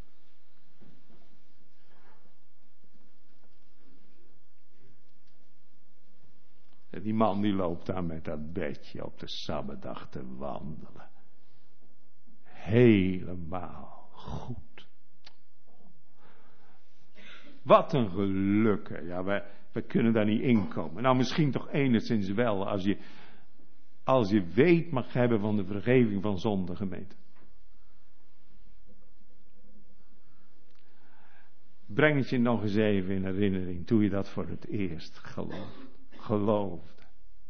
B: En die man die loopt daar met dat bedje op de Sabbatdag te wandelen. Helemaal goed. Wat een geluk. Hè. Ja, wij, wij kunnen daar niet inkomen. Nou, misschien toch enigszins wel als je, als je weet mag hebben van de vergeving van zonde, gemeente. Breng het je nog eens even in herinnering toen je dat voor het eerst gelooft. geloofde.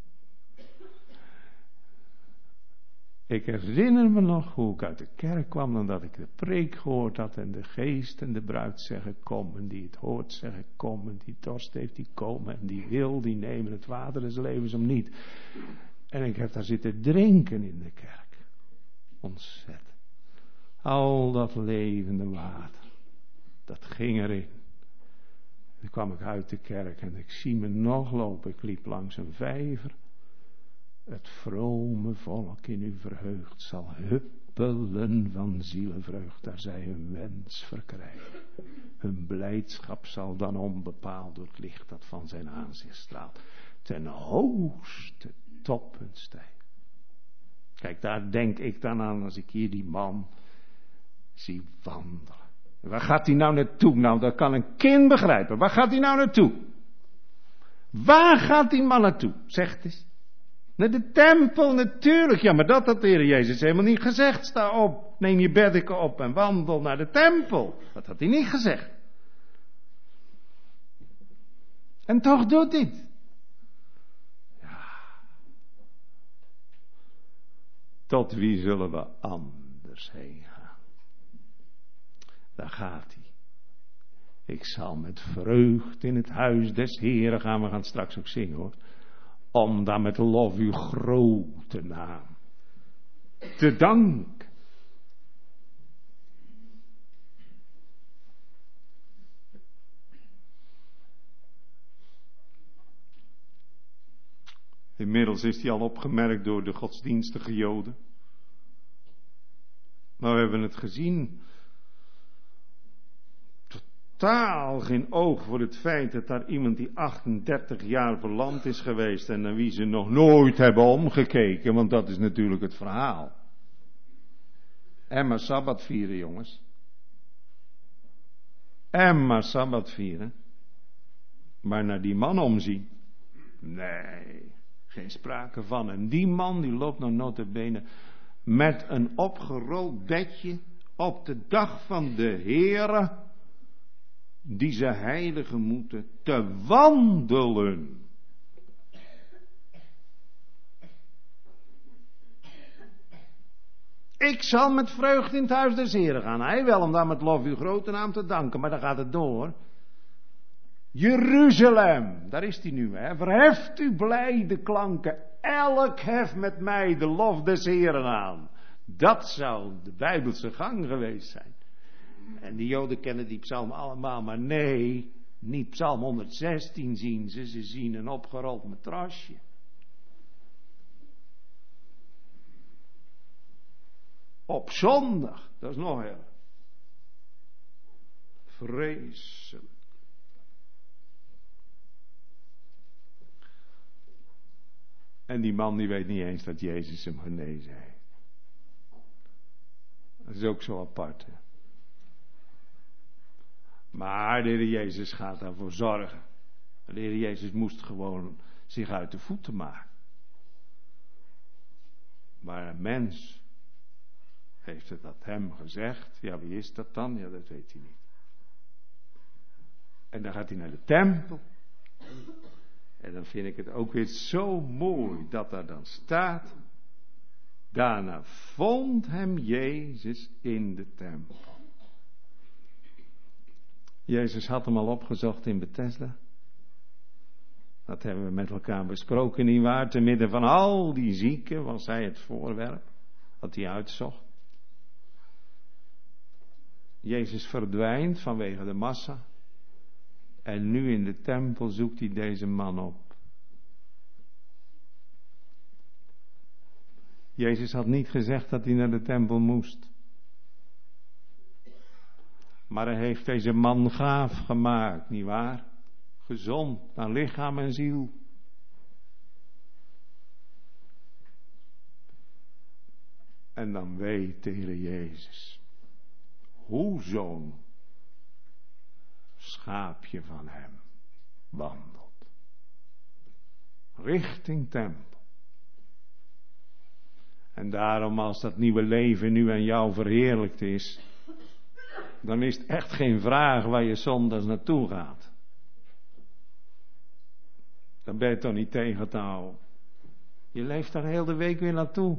B: Ik herinner me nog hoe ik uit de kerk kwam en dat ik de preek gehoord had en de geest en de bruid zeggen kom en die het hoort zeggen kom en die dorst heeft die komen en die wil die nemen het water des levens om niet. En ik heb daar zitten drinken in de kerk. Ontzettend. Al dat levende water, dat ging erin. Dan kwam ik uit de kerk en ik zie me nog lopen. Ik liep langs een vijver. Het vrome volk in u verheugd zal huppelen van zielenvreugd, daar zij hun wens verkrijgen. Hun blijdschap zal dan onbepaald door het licht dat van zijn aanzicht straalt, ten hoogste toppen stijgen. Kijk, daar denk ik dan aan als ik hier die man zie wandelen. Waar gaat hij nou naartoe? Nou, dat kan een kind begrijpen. Waar gaat hij nou naartoe? Waar gaat die man naartoe? Zegt eens. Naar de tempel, natuurlijk. Ja, maar dat had de Heer Jezus helemaal niet gezegd. Sta op, neem je beddeken op en wandel naar de tempel. Dat had hij niet gezegd. En toch doet hij het. Ja. Tot wie zullen we anders heen gaan? Daar gaat hij. Ik zal met vreugd in het huis des Heeren gaan. We gaan straks ook zingen hoor. Om daar met lof uw grote naam te danken. Inmiddels is hij al opgemerkt door de godsdienstige Joden. Maar we hebben het gezien. Totaal geen oog voor het feit dat daar iemand die achtendertig jaar verlamd is geweest en naar wie ze nog nooit hebben omgekeken, want dat is natuurlijk het verhaal. En maar Sabbat vieren, jongens. En maar Sabbat vieren. Maar naar die man omzien. Nee, geen sprake van. En die man die loopt nog nota bene met een opgerold bedje op de dag van de Heere, die ze heiligen moeten, te wandelen. Ik zal met vreugde in het huis des Heren gaan. Hij wel om daar met lof uw grote naam te danken, maar dan gaat het door. Jeruzalem, daar is hij nu, hè. Verheft u blijde klanken, elk heft met mij de lof des Heren aan. Dat zou de Bijbelse gang geweest zijn. En die Joden kennen die psalm allemaal, maar nee, niet psalm honderdzestien zien ze, ze zien een opgerold matrasje. Op zondag, dat is nog heel vreselijk. En die man die weet niet eens dat Jezus hem genezen heeft. Dat is ook zo apart, hè? Maar de Heer Jezus gaat daarvoor zorgen. De Heer Jezus moest gewoon zich uit de voeten maken. Maar een mens heeft het dat hem gezegd. Ja, wie is dat dan? Ja, dat weet hij niet. En dan gaat hij naar de tempel. En dan vind ik het ook weer zo mooi dat daar dan staat. Daarna vond hem Jezus in de tempel. Jezus had hem al opgezocht in Bethesda. Dat hebben we met elkaar besproken, nietwaar? Te midden van al die zieken was hij het voorwerp dat hij uitzocht. Jezus verdwijnt vanwege de massa. En nu in de tempel zoekt hij deze man op. Jezus had niet gezegd dat hij naar de tempel moest. Maar hij heeft deze man gaaf gemaakt, nietwaar? Gezond naar lichaam en ziel. En dan weet de Heer Jezus hoe zo'n schaapje van hem wandelt. Richting tempel. En daarom als dat nieuwe leven nu aan jou verheerlijkt is, dan is het echt geen vraag waar je zondags naartoe gaat. Dan ben je toch niet tegen te houden. Je leeft daar heel de week weer naartoe.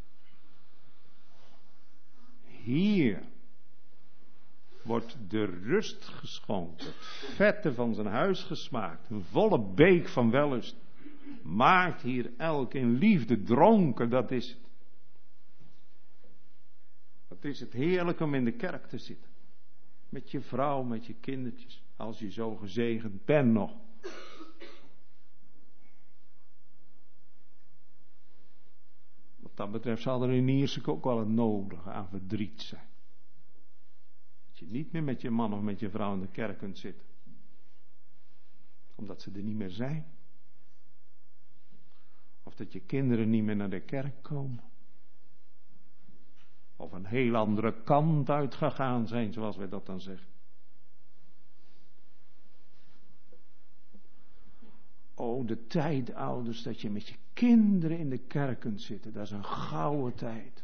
B: Hier wordt de rust geschonken, het vette van zijn huis gesmaakt, een volle beek van wellust. Maakt hier elk in liefde dronken, dat is het. Dat is het heerlijk om in de kerk te zitten. Met je vrouw, met je kindertjes, als je zo gezegend bent nog. Wat dat betreft zal er in Ierseke ook wel het nodige aan verdriet zijn. Dat je niet meer met je man of met je vrouw in de kerk kunt zitten. Omdat ze er niet meer zijn. Of dat je kinderen niet meer naar de kerk komen. Of een heel andere kant uitgegaan zijn, zoals wij dat dan zeggen. Oh, de tijd, ouders, dat je met je kinderen in de kerk kunt zitten. Dat is een gouden tijd.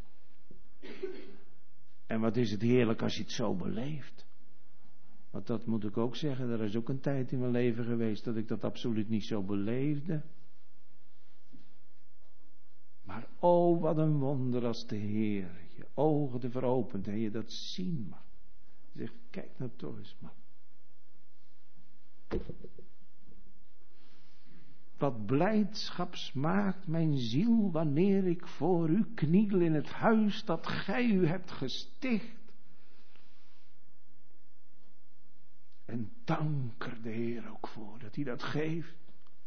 B: En wat is het heerlijk als je het zo beleeft. Want dat moet ik ook zeggen, er is ook een tijd in mijn leven geweest dat ik dat absoluut niet zo beleefde. Maar oh, wat een wonder als de Heer je ogen te veropent en je dat zien mag. Je zegt, kijk nou toch eens, man. Wat blijdschap smaakt mijn ziel wanneer ik voor u kniel in het huis dat gij u hebt gesticht. En dank er de Heer ook voor dat hij dat geeft.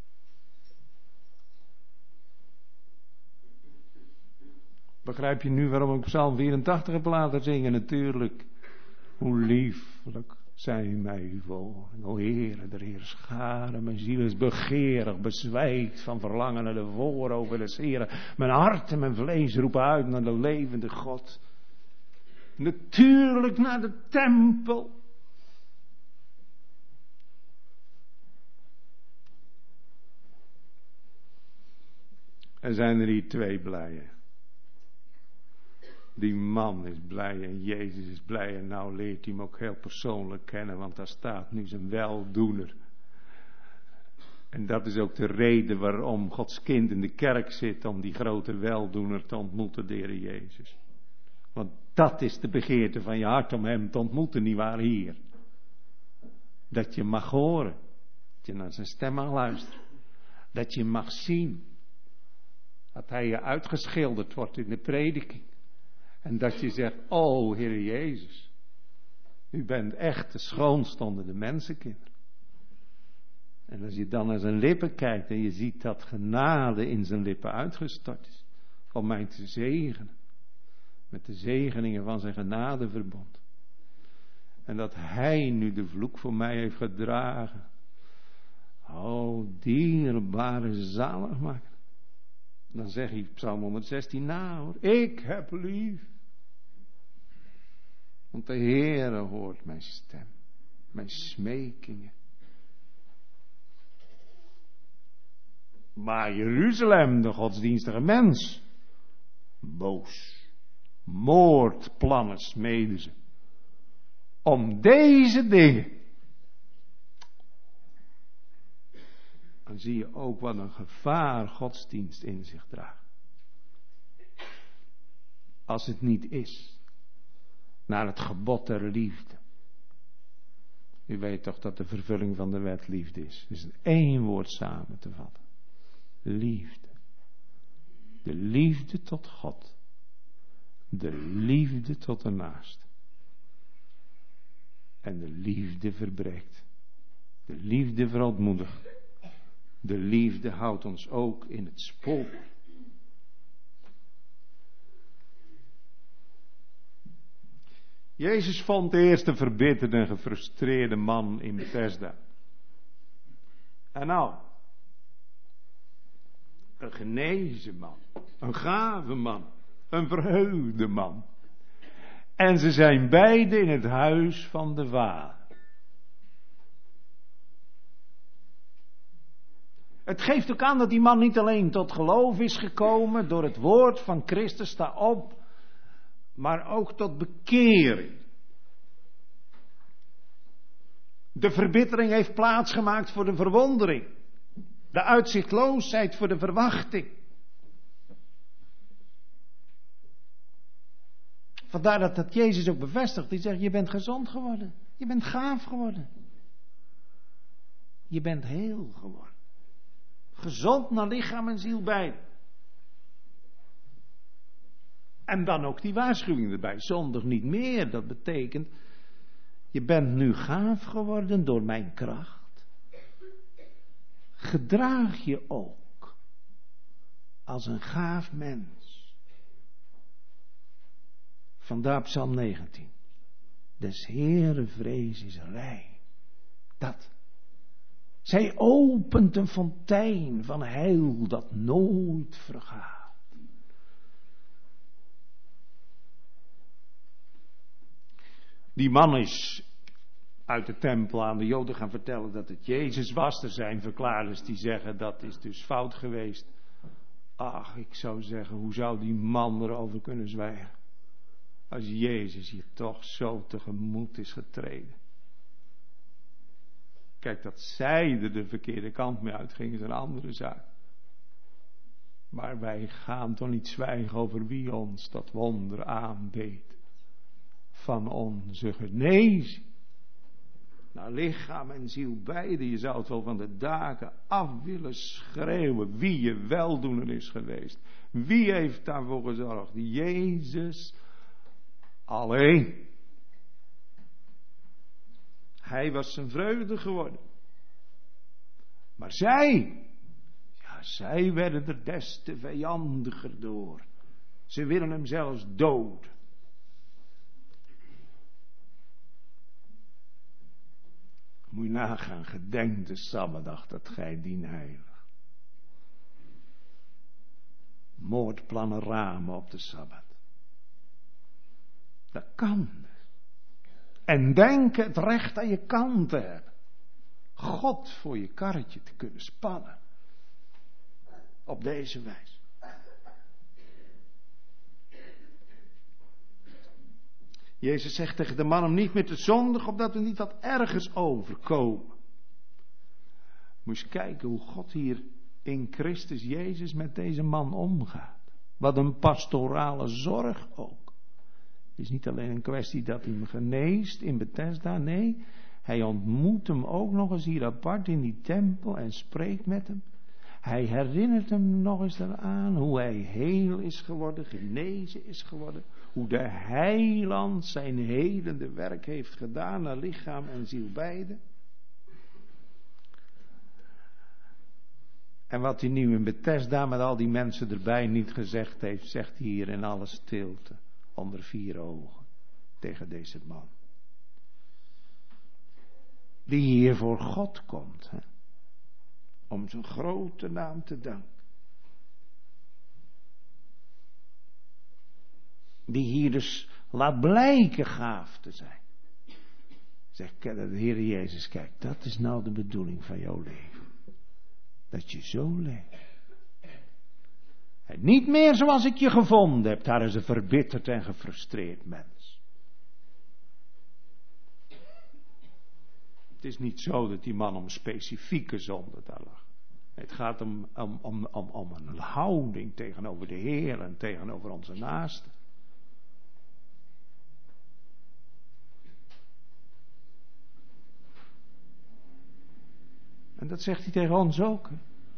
B: Begrijp je nu waarom ik Psalm vierentachtig heb laten zingen? Natuurlijk. Hoe lieflijk zijn mij uw woorden. O Heere, de Heer scharen. Mijn ziel is begeerig, bezwijkt van verlangen naar de voorhoven des Heeren. Mijn hart en mijn vlees roepen uit naar de levende God. Natuurlijk naar de tempel. Er zijn er hier twee blijen. Die man is blij en Jezus is blij en nou leert hij hem ook heel persoonlijk kennen, want daar staat nu zijn weldoener. En dat is ook de reden waarom Gods kind in de kerk zit, om die grote weldoener te ontmoeten, de Heer Jezus. Want dat is de begeerte van je hart om hem te ontmoeten, nietwaar hier. Dat je mag horen, dat je naar zijn stem mag luisteren, dat je mag zien, dat hij je uitgeschilderd wordt in de prediking. En dat je zegt, oh Heer Jezus, u bent echt de schoonste onder de mensenkinderen. En als je dan naar zijn lippen kijkt en je ziet dat genade in zijn lippen uitgestort is, om mij te zegenen, met de zegeningen van zijn genadeverbond. En dat hij nu de vloek voor mij heeft gedragen. Oh, dierbare zaligmaker. Dan zeg je Psalm honderdzestien na hoor. Ik heb lief. Want de Heere hoort mijn stem. Mijn smekingen. Maar Jeruzalem, de godsdienstige mens. Boos. Moordplannen smeden ze. Om deze dingen. Dan zie je ook wat een gevaar godsdienst in zich draagt. Als het niet is naar het gebod der liefde. U weet toch dat de vervulling van de wet liefde is. Het is in één woord samen te vatten. Liefde. De liefde tot God. De liefde tot de naaste. En de liefde verbreekt. De liefde verontmoedigt. De liefde houdt ons ook in het spoor. Jezus vond de eerste verbitterde en gefrustreerde man in Bethesda. En nou, een genezen man, een gave man, een verheugde man. En ze zijn beide in het huis van de Vader. Het geeft ook aan dat die man niet alleen tot geloof is gekomen door het woord van Christus, sta op, maar ook tot bekering. De verbittering heeft plaatsgemaakt voor de verwondering. De uitzichtloosheid voor de verwachting. Vandaar dat dat Jezus ook bevestigt. Die zegt, je bent gezond geworden. Je bent gaaf geworden. Je bent heel geworden. Gezond naar lichaam en ziel bij. En dan ook die waarschuwing erbij. Zondig niet meer. Dat betekent, je bent nu gaaf geworden door mijn kracht. Gedraag je ook als een gaaf mens. Vandaar Psalm negentien. Des Heere vrees is rein. Dat. Zij opent een fontein van heil dat nooit vergaat. Die man is uit de tempel aan de Joden gaan vertellen dat het Jezus was. Er zijn verklaarders die zeggen dat is dus fout geweest. Ach, ik zou zeggen, hoe zou die man erover kunnen zwijgen? Als Jezus hier toch zo tegemoet is getreden. Kijk, dat zij er de verkeerde kant mee uitgingen is een andere zaak. Maar wij gaan toch niet zwijgen over wie ons dat wonder aandeed. Van onze genezing. Nou, lichaam en ziel beide, je zou het wel van de daken af willen schreeuwen. Wie je weldoener is geweest. Wie heeft daarvoor gezorgd? Jezus alleen. Hij was zijn vreugde geworden. Maar zij, ja, zij werden er des te vijandiger door. Ze willen hem zelfs doden. Moet je nagaan, gedenk de Sabbatdag dat gij dien heilig. Moordplannen ramen op de Sabbat. Dat kan. En denk het recht aan je kant te hebben. God voor je karretje te kunnen spannen. Op deze wijze. Jezus zegt tegen de man om niet meer te zondigen, opdat we niet wat ergens overkomen. Moet je kijken hoe God hier in Christus Jezus met deze man omgaat. Wat een pastorale zorg ook. Het is niet alleen een kwestie dat hij hem geneest in Bethesda, nee. Hij ontmoet hem ook nog eens hier apart in die tempel en spreekt met hem. Hij herinnert hem nog eens eraan hoe hij heel is geworden, genezen is geworden. Hoe de heiland zijn helende werk heeft gedaan naar lichaam en ziel beide. En wat hij nu in Bethesda met al die mensen erbij niet gezegd heeft, zegt hij hier in alle stilte, onder vier ogen, tegen deze man. Die hier voor God komt, hè, om zijn grote naam te danken. Die hier dus laat blijken gaaf te zijn. Zegt de Heer Jezus, kijk, dat is nou de bedoeling van jouw leven. Dat je zo leeft. En niet meer zoals ik je gevonden heb, daar is een verbitterd en gefrustreerd mens. Het is niet zo dat die man om specifieke zonde daar lag. Het gaat om, om, om, om, om een houding tegenover de Heer en tegenover onze naasten. En dat zegt hij tegen ons ook. Hè?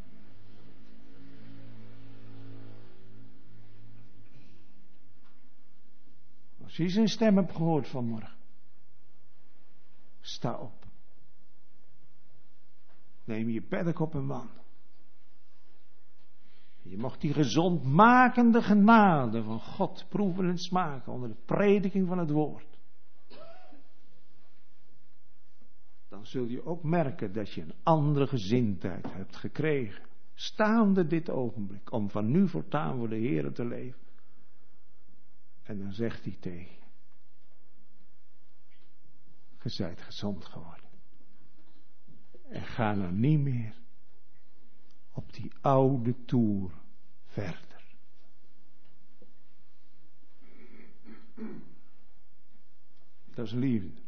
B: Als je zijn stem hebt gehoord vanmorgen, sta op. Neem je bedk op en wandel. Je mocht die gezondmakende genade van God proeven en smaken onder de prediking van het woord. Dan zul je ook merken dat je een andere gezindheid hebt gekregen. Staande dit ogenblik, om van nu voortaan voor de Heer te leven. En dan zegt hij tegen je: je zijt gezond geworden. En ga nou niet meer op die oude toer verder. Dat is liefde.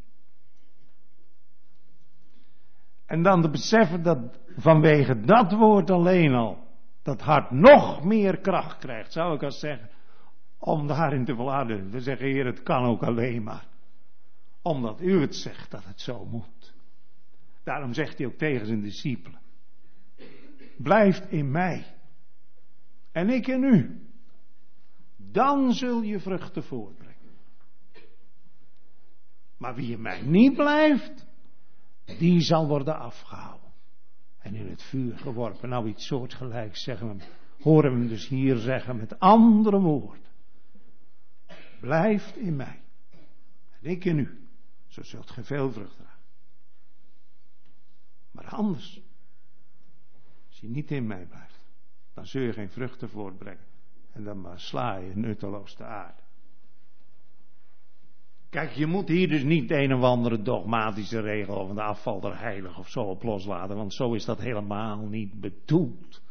B: En dan te beseffen dat vanwege dat woord alleen al dat hart nog meer kracht krijgt, zou ik als zeggen, om daarin te volharden. We zeggen, Heer, het kan ook alleen maar omdat u het zegt dat het zo moet. Daarom zegt hij ook tegen zijn discipelen: blijft in mij en ik in u. Dan zul je vruchten voortbrengen. Maar wie in mij niet blijft, die zal worden afgehouden en in het vuur geworpen. Nou, iets soortgelijks zeggen we, horen we hem dus hier zeggen met andere woorden. Blijft in mij en ik in u. Zo zult ge veel vrucht dragen. Maar anders, als je niet in mij blijft, dan zul je geen vruchten voortbrengen. En dan maar sla je nutteloos de aarde. Kijk, je moet hier dus niet een of andere dogmatische regel over de afval der heilig of zo op loslaten, want zo is dat helemaal niet bedoeld.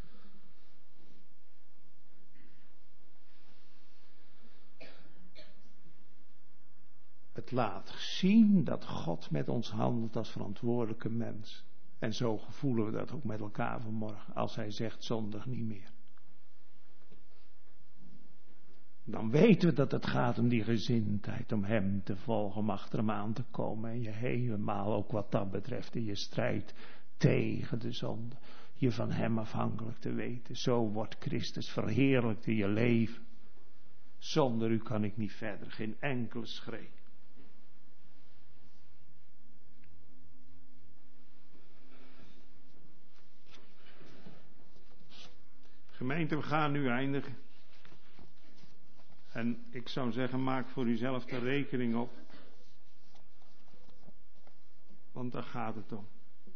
B: Het laat zien dat God met ons handelt als verantwoordelijke mens. En zo voelen we dat ook met elkaar vanmorgen, als hij zegt zondig niet meer. Dan weten we dat het gaat om die gezindheid, om hem te volgen, om achter hem aan te komen. En je helemaal ook wat dat betreft in je strijd tegen de zonde. Je van hem afhankelijk te weten. Zo wordt Christus verheerlijkt in je leven. Zonder u kan ik niet verder, geen enkele schreeuw. Gemeente, we gaan nu eindigen. En ik zou zeggen, maak voor uzelf de rekening op. Want daar gaat het om.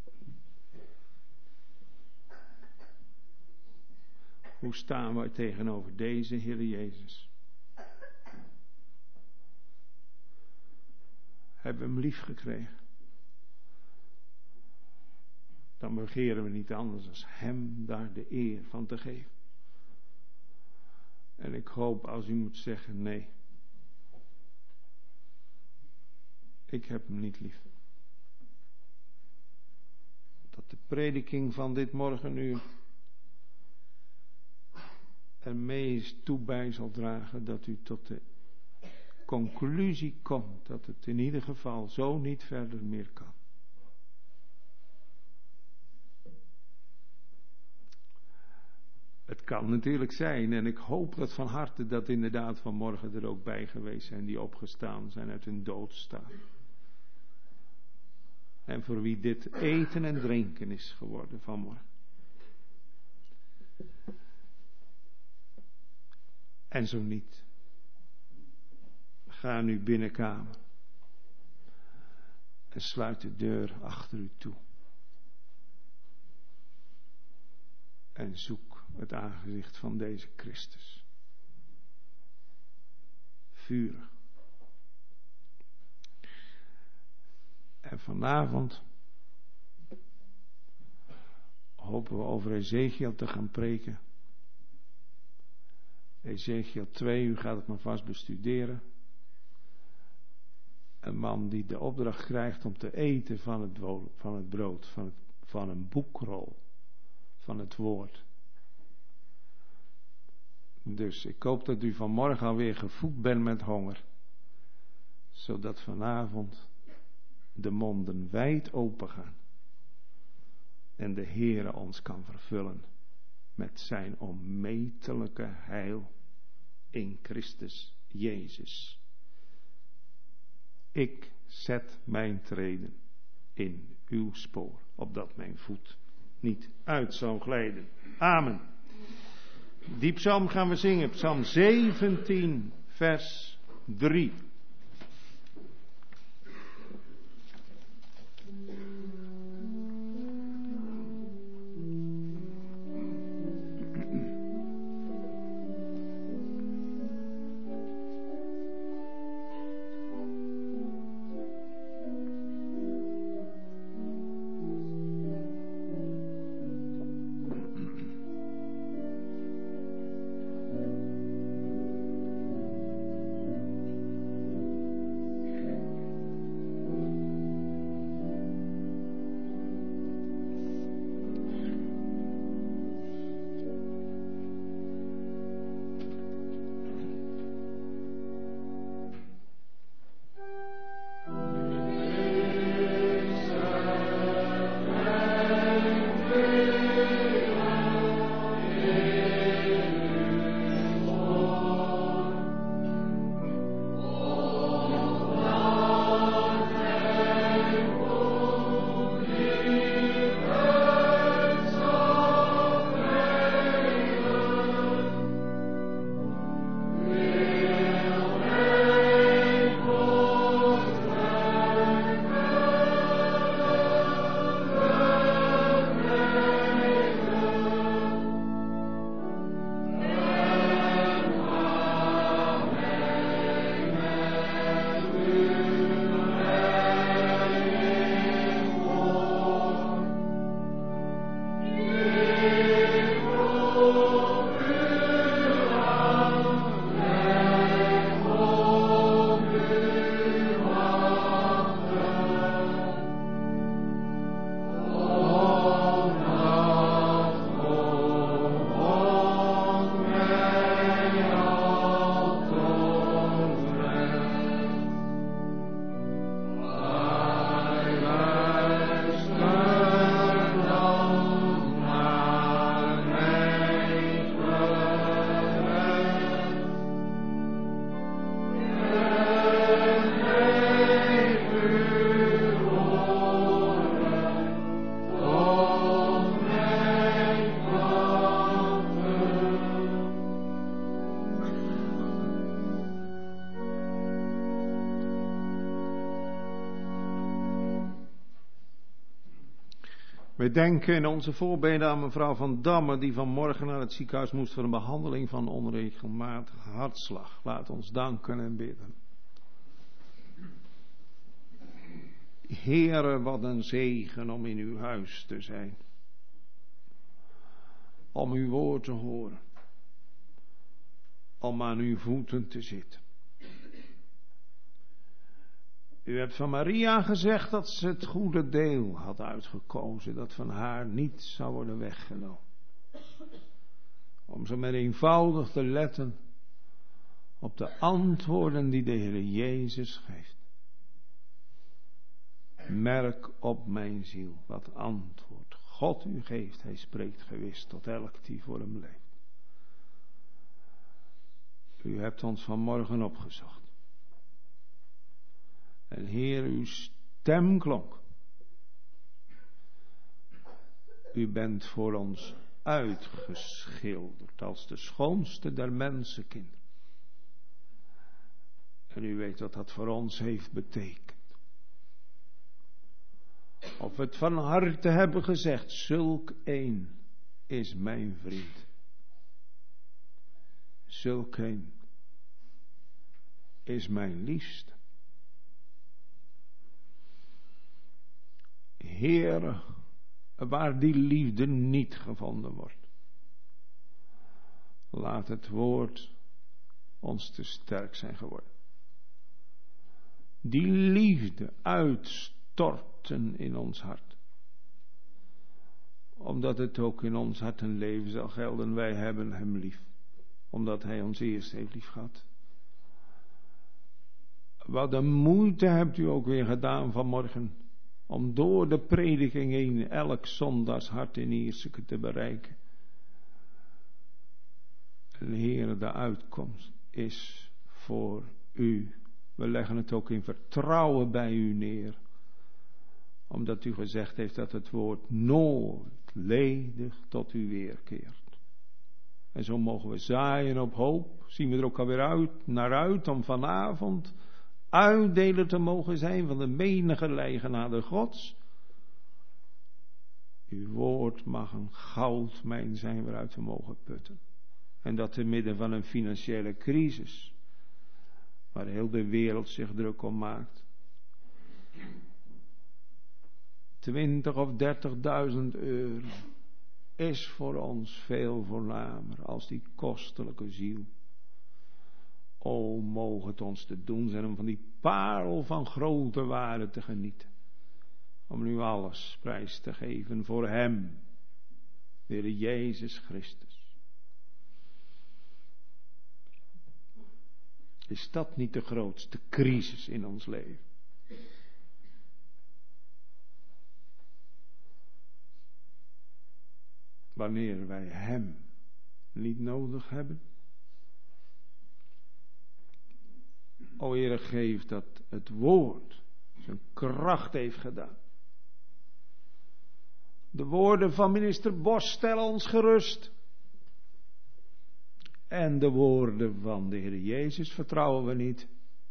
B: Hoe staan we tegenover deze Heer Jezus? Hebben we hem lief gekregen? Dan begeren we niet anders dan hem daar de eer van te geven. En ik hoop als u moet zeggen nee. Ik heb hem niet lief. Dat de prediking van dit morgenuur er meest toe bij zal dragen dat u tot de conclusie komt dat het in ieder geval zo niet verder meer kan. Het kan natuurlijk zijn, en ik hoop dat van harte dat inderdaad vanmorgen er ook bij geweest zijn die opgestaan zijn uit hun doodstaat. En voor wie dit eten en drinken is geworden vanmorgen. En zo niet. Ga nu binnenkamer. En sluit de deur achter u toe. En zoek het aangezicht van deze Christus. Vurig. En vanavond hopen we over Ezekiel te gaan preken. Ezekiel twee, u gaat het maar vast bestuderen. Een man die de opdracht krijgt om te eten van het, wo- van het brood, van, het, van een boekrol, van het woord. Dus ik hoop dat u vanmorgen alweer gevoed bent met honger. Zodat vanavond de monden wijd open gaan. En de Heere ons kan vervullen met zijn onmetelijke heil in Christus Jezus. Ik zet mijn treden in uw spoor, opdat mijn voet niet uit zou glijden. Amen. Die psalm gaan we zingen, psalm zeventien, vers drie. We denken in onze voorbeden aan mevrouw Van Damme, die vanmorgen naar het ziekenhuis moest voor een behandeling van onregelmatige hartslag. Laat ons danken en bidden. Heere, wat een zegen om in uw huis te zijn. Om uw woord te horen. Om aan uw voeten te zitten. U hebt van Maria gezegd dat ze het goede deel had uitgekozen, dat van haar niet zou worden weggenomen. Om zo maar eenvoudig te letten op de antwoorden die de Heer Jezus geeft. Merk op mijn ziel wat antwoord God u geeft. Hij spreekt gewis tot elk die voor hem leeft. U hebt ons vanmorgen opgezocht. En Heer, uw stem klonk. U bent voor ons uitgeschilderd als de schoonste der mensenkinderen. En u weet wat dat voor ons heeft betekend. Of we het van harte hebben gezegd, zulk een is mijn vriend. Zulk een is mijn liefste. Heere, waar die liefde niet gevonden wordt, laat het woord ons te sterk zijn geworden. Die liefde uitstorten in ons hart. Omdat het ook in ons hart een leven zal gelden. Wij hebben hem lief. Omdat hij ons eerst heeft lief gehad. Wat een moeite hebt u ook weer gedaan vanmorgen. Om door de prediking heen elk zondagshart in Ierseke te bereiken. En Heer, de uitkomst is voor u. We leggen het ook in vertrouwen bij u neer. Omdat u gezegd heeft dat het woord nooit ledig tot u weerkeert. En zo mogen we zaaien op hoop. Zien we er ook alweer uit, naar uit om vanavond uitdeler te mogen zijn van de menige leigenade Gods. Uw woord mag een goudmijn zijn waaruit we mogen putten. En dat te midden van een financiële crisis, waar heel de wereld zich druk om maakt. Twintig of dertigduizend euro is voor ons veel voornamer als die kostelijke ziel. O, mogen het ons te doen zijn om van die parel van grote waarde te genieten. Om nu alles prijs te geven voor hem, de Heer Jezus Christus. Is dat niet de grootste crisis in ons leven? Wanneer wij hem niet nodig hebben. O Heere, geef dat het woord zijn kracht heeft gedaan. De woorden van minister Bos stellen ons gerust. En de woorden van de Heer Jezus vertrouwen we niet.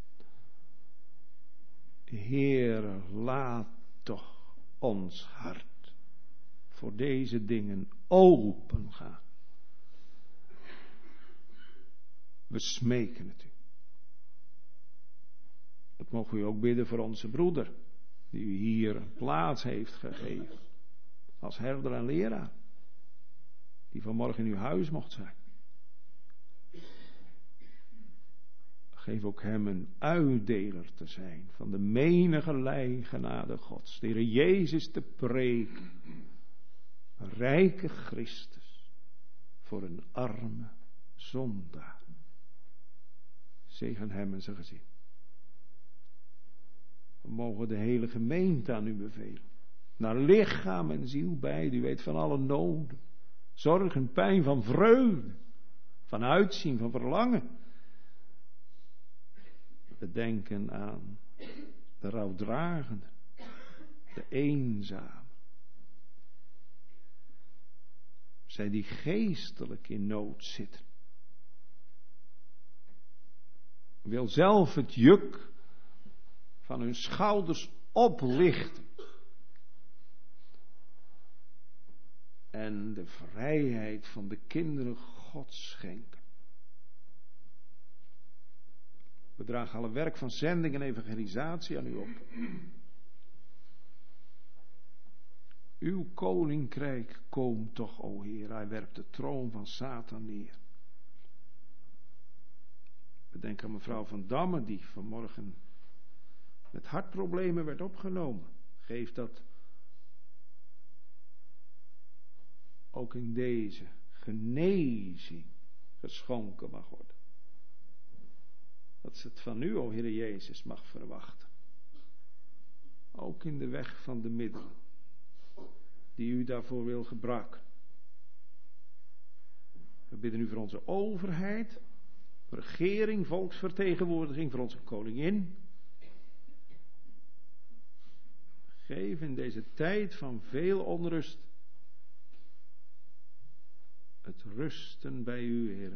B: Heere, laat toch ons hart voor deze dingen open gaan. We smeken het u. Dat mogen u ook bidden voor onze broeder, die u hier een plaats heeft gegeven. Als herder en leraar. Die vanmorgen in uw huis mocht zijn. Geef ook hem een uitdeler te zijn van de menige lei genade Gods. De Heer Jezus te preken. Een rijke Christus voor een arme zondaar. Zegen hem en zijn gezin. We mogen de hele gemeente aan u bevelen. Naar lichaam en ziel bij. U weet van alle noden. Zorgen, pijn, van vreugde. Van uitzien, van verlangen. We denken aan de rouwdragenden. De eenzamen. Zij die geestelijk in nood zitten. Wil zelf het juk van hun schouders oplichten. en de vrijheid van de kinderen Gods schenken. We dragen alle werk van zending en evangelisatie aan u op. Uw koninkrijk komt toch, o Heer. Hij werpt de troon van Satan neer. We denken aan mevrouw van Damme, die vanmorgen met hartproblemen werd opgenomen. Geef dat ook in deze genezing geschonken mag worden. Dat ze het van u, o Heer Jezus, mag verwachten. Ook in de weg van de middelen die u daarvoor wil gebruiken. We bidden u voor onze overheid, regering, volksvertegenwoordiging, voor onze koningin. Geef in deze tijd van veel onrust het rusten bij u, Heer.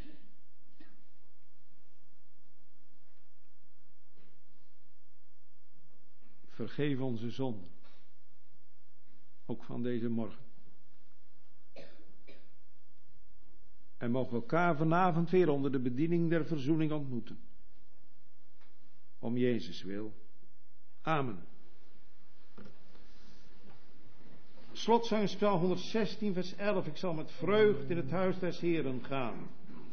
B: Vergeef onze zonden, ook van deze morgen. En mogen we elkaar vanavond weer onder de bediening der verzoening ontmoeten. Om Jezus wil. Amen. Slotzangspel honderdzestien vers elf. Ik zal met vreugd in het huis des Heeren gaan.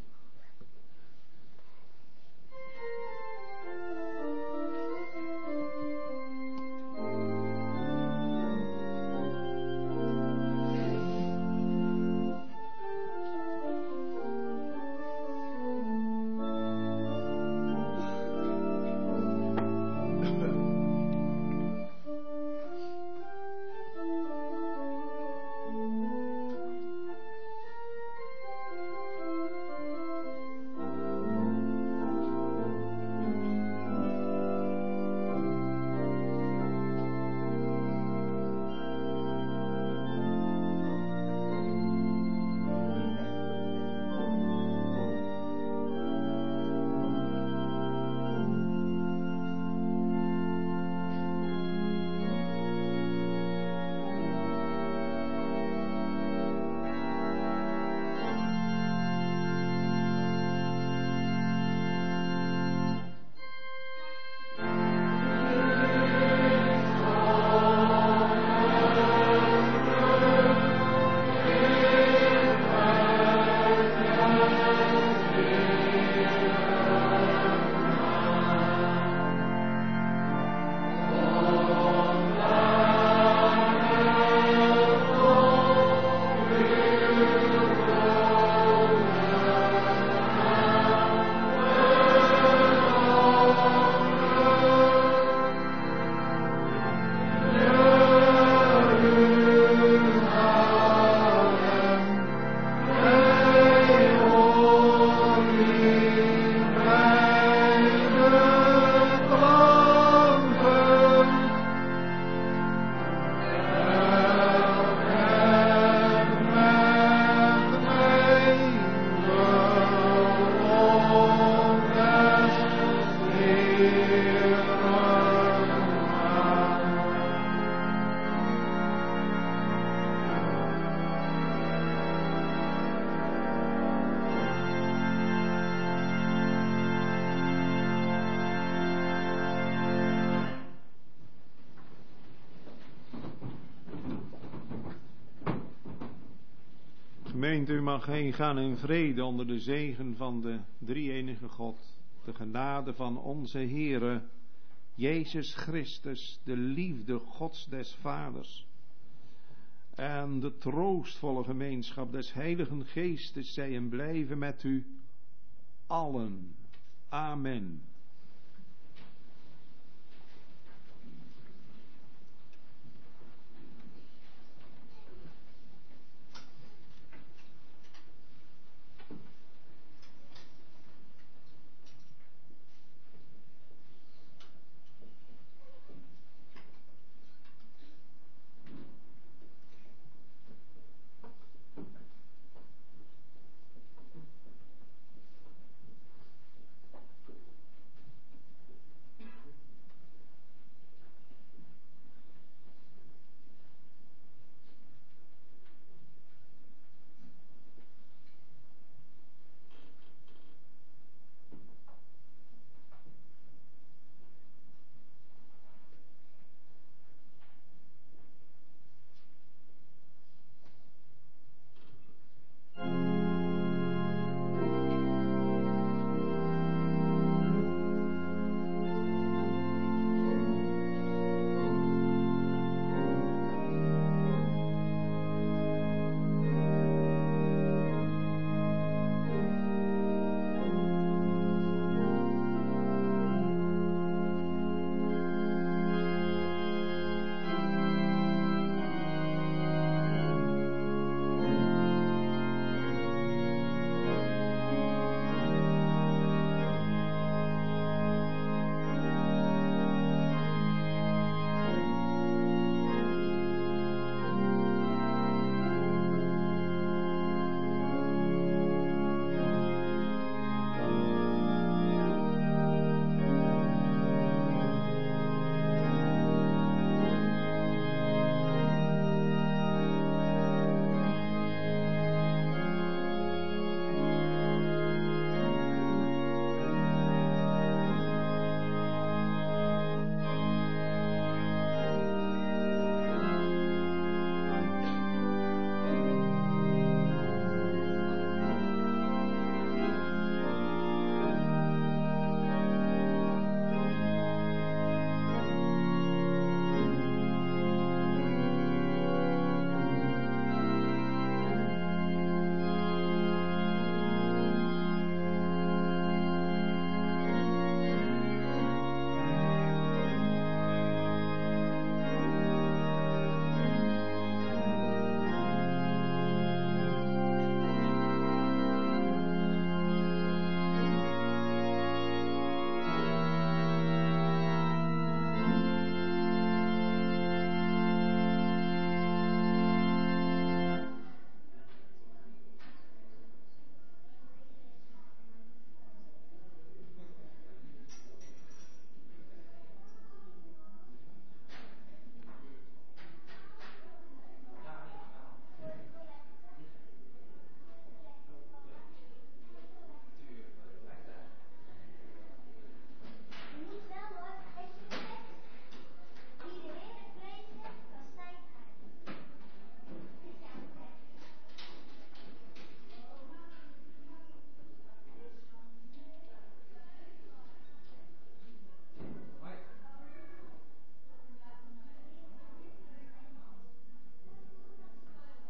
B: Gemeente, u mag heen gaan in vrede onder de zegen van de drie-enige God. De genade van onze Heere, Jezus Christus, de liefde Gods des Vaders. En de troostvolle gemeenschap des Heiligen Geestes zij en blijven met u allen. Amen.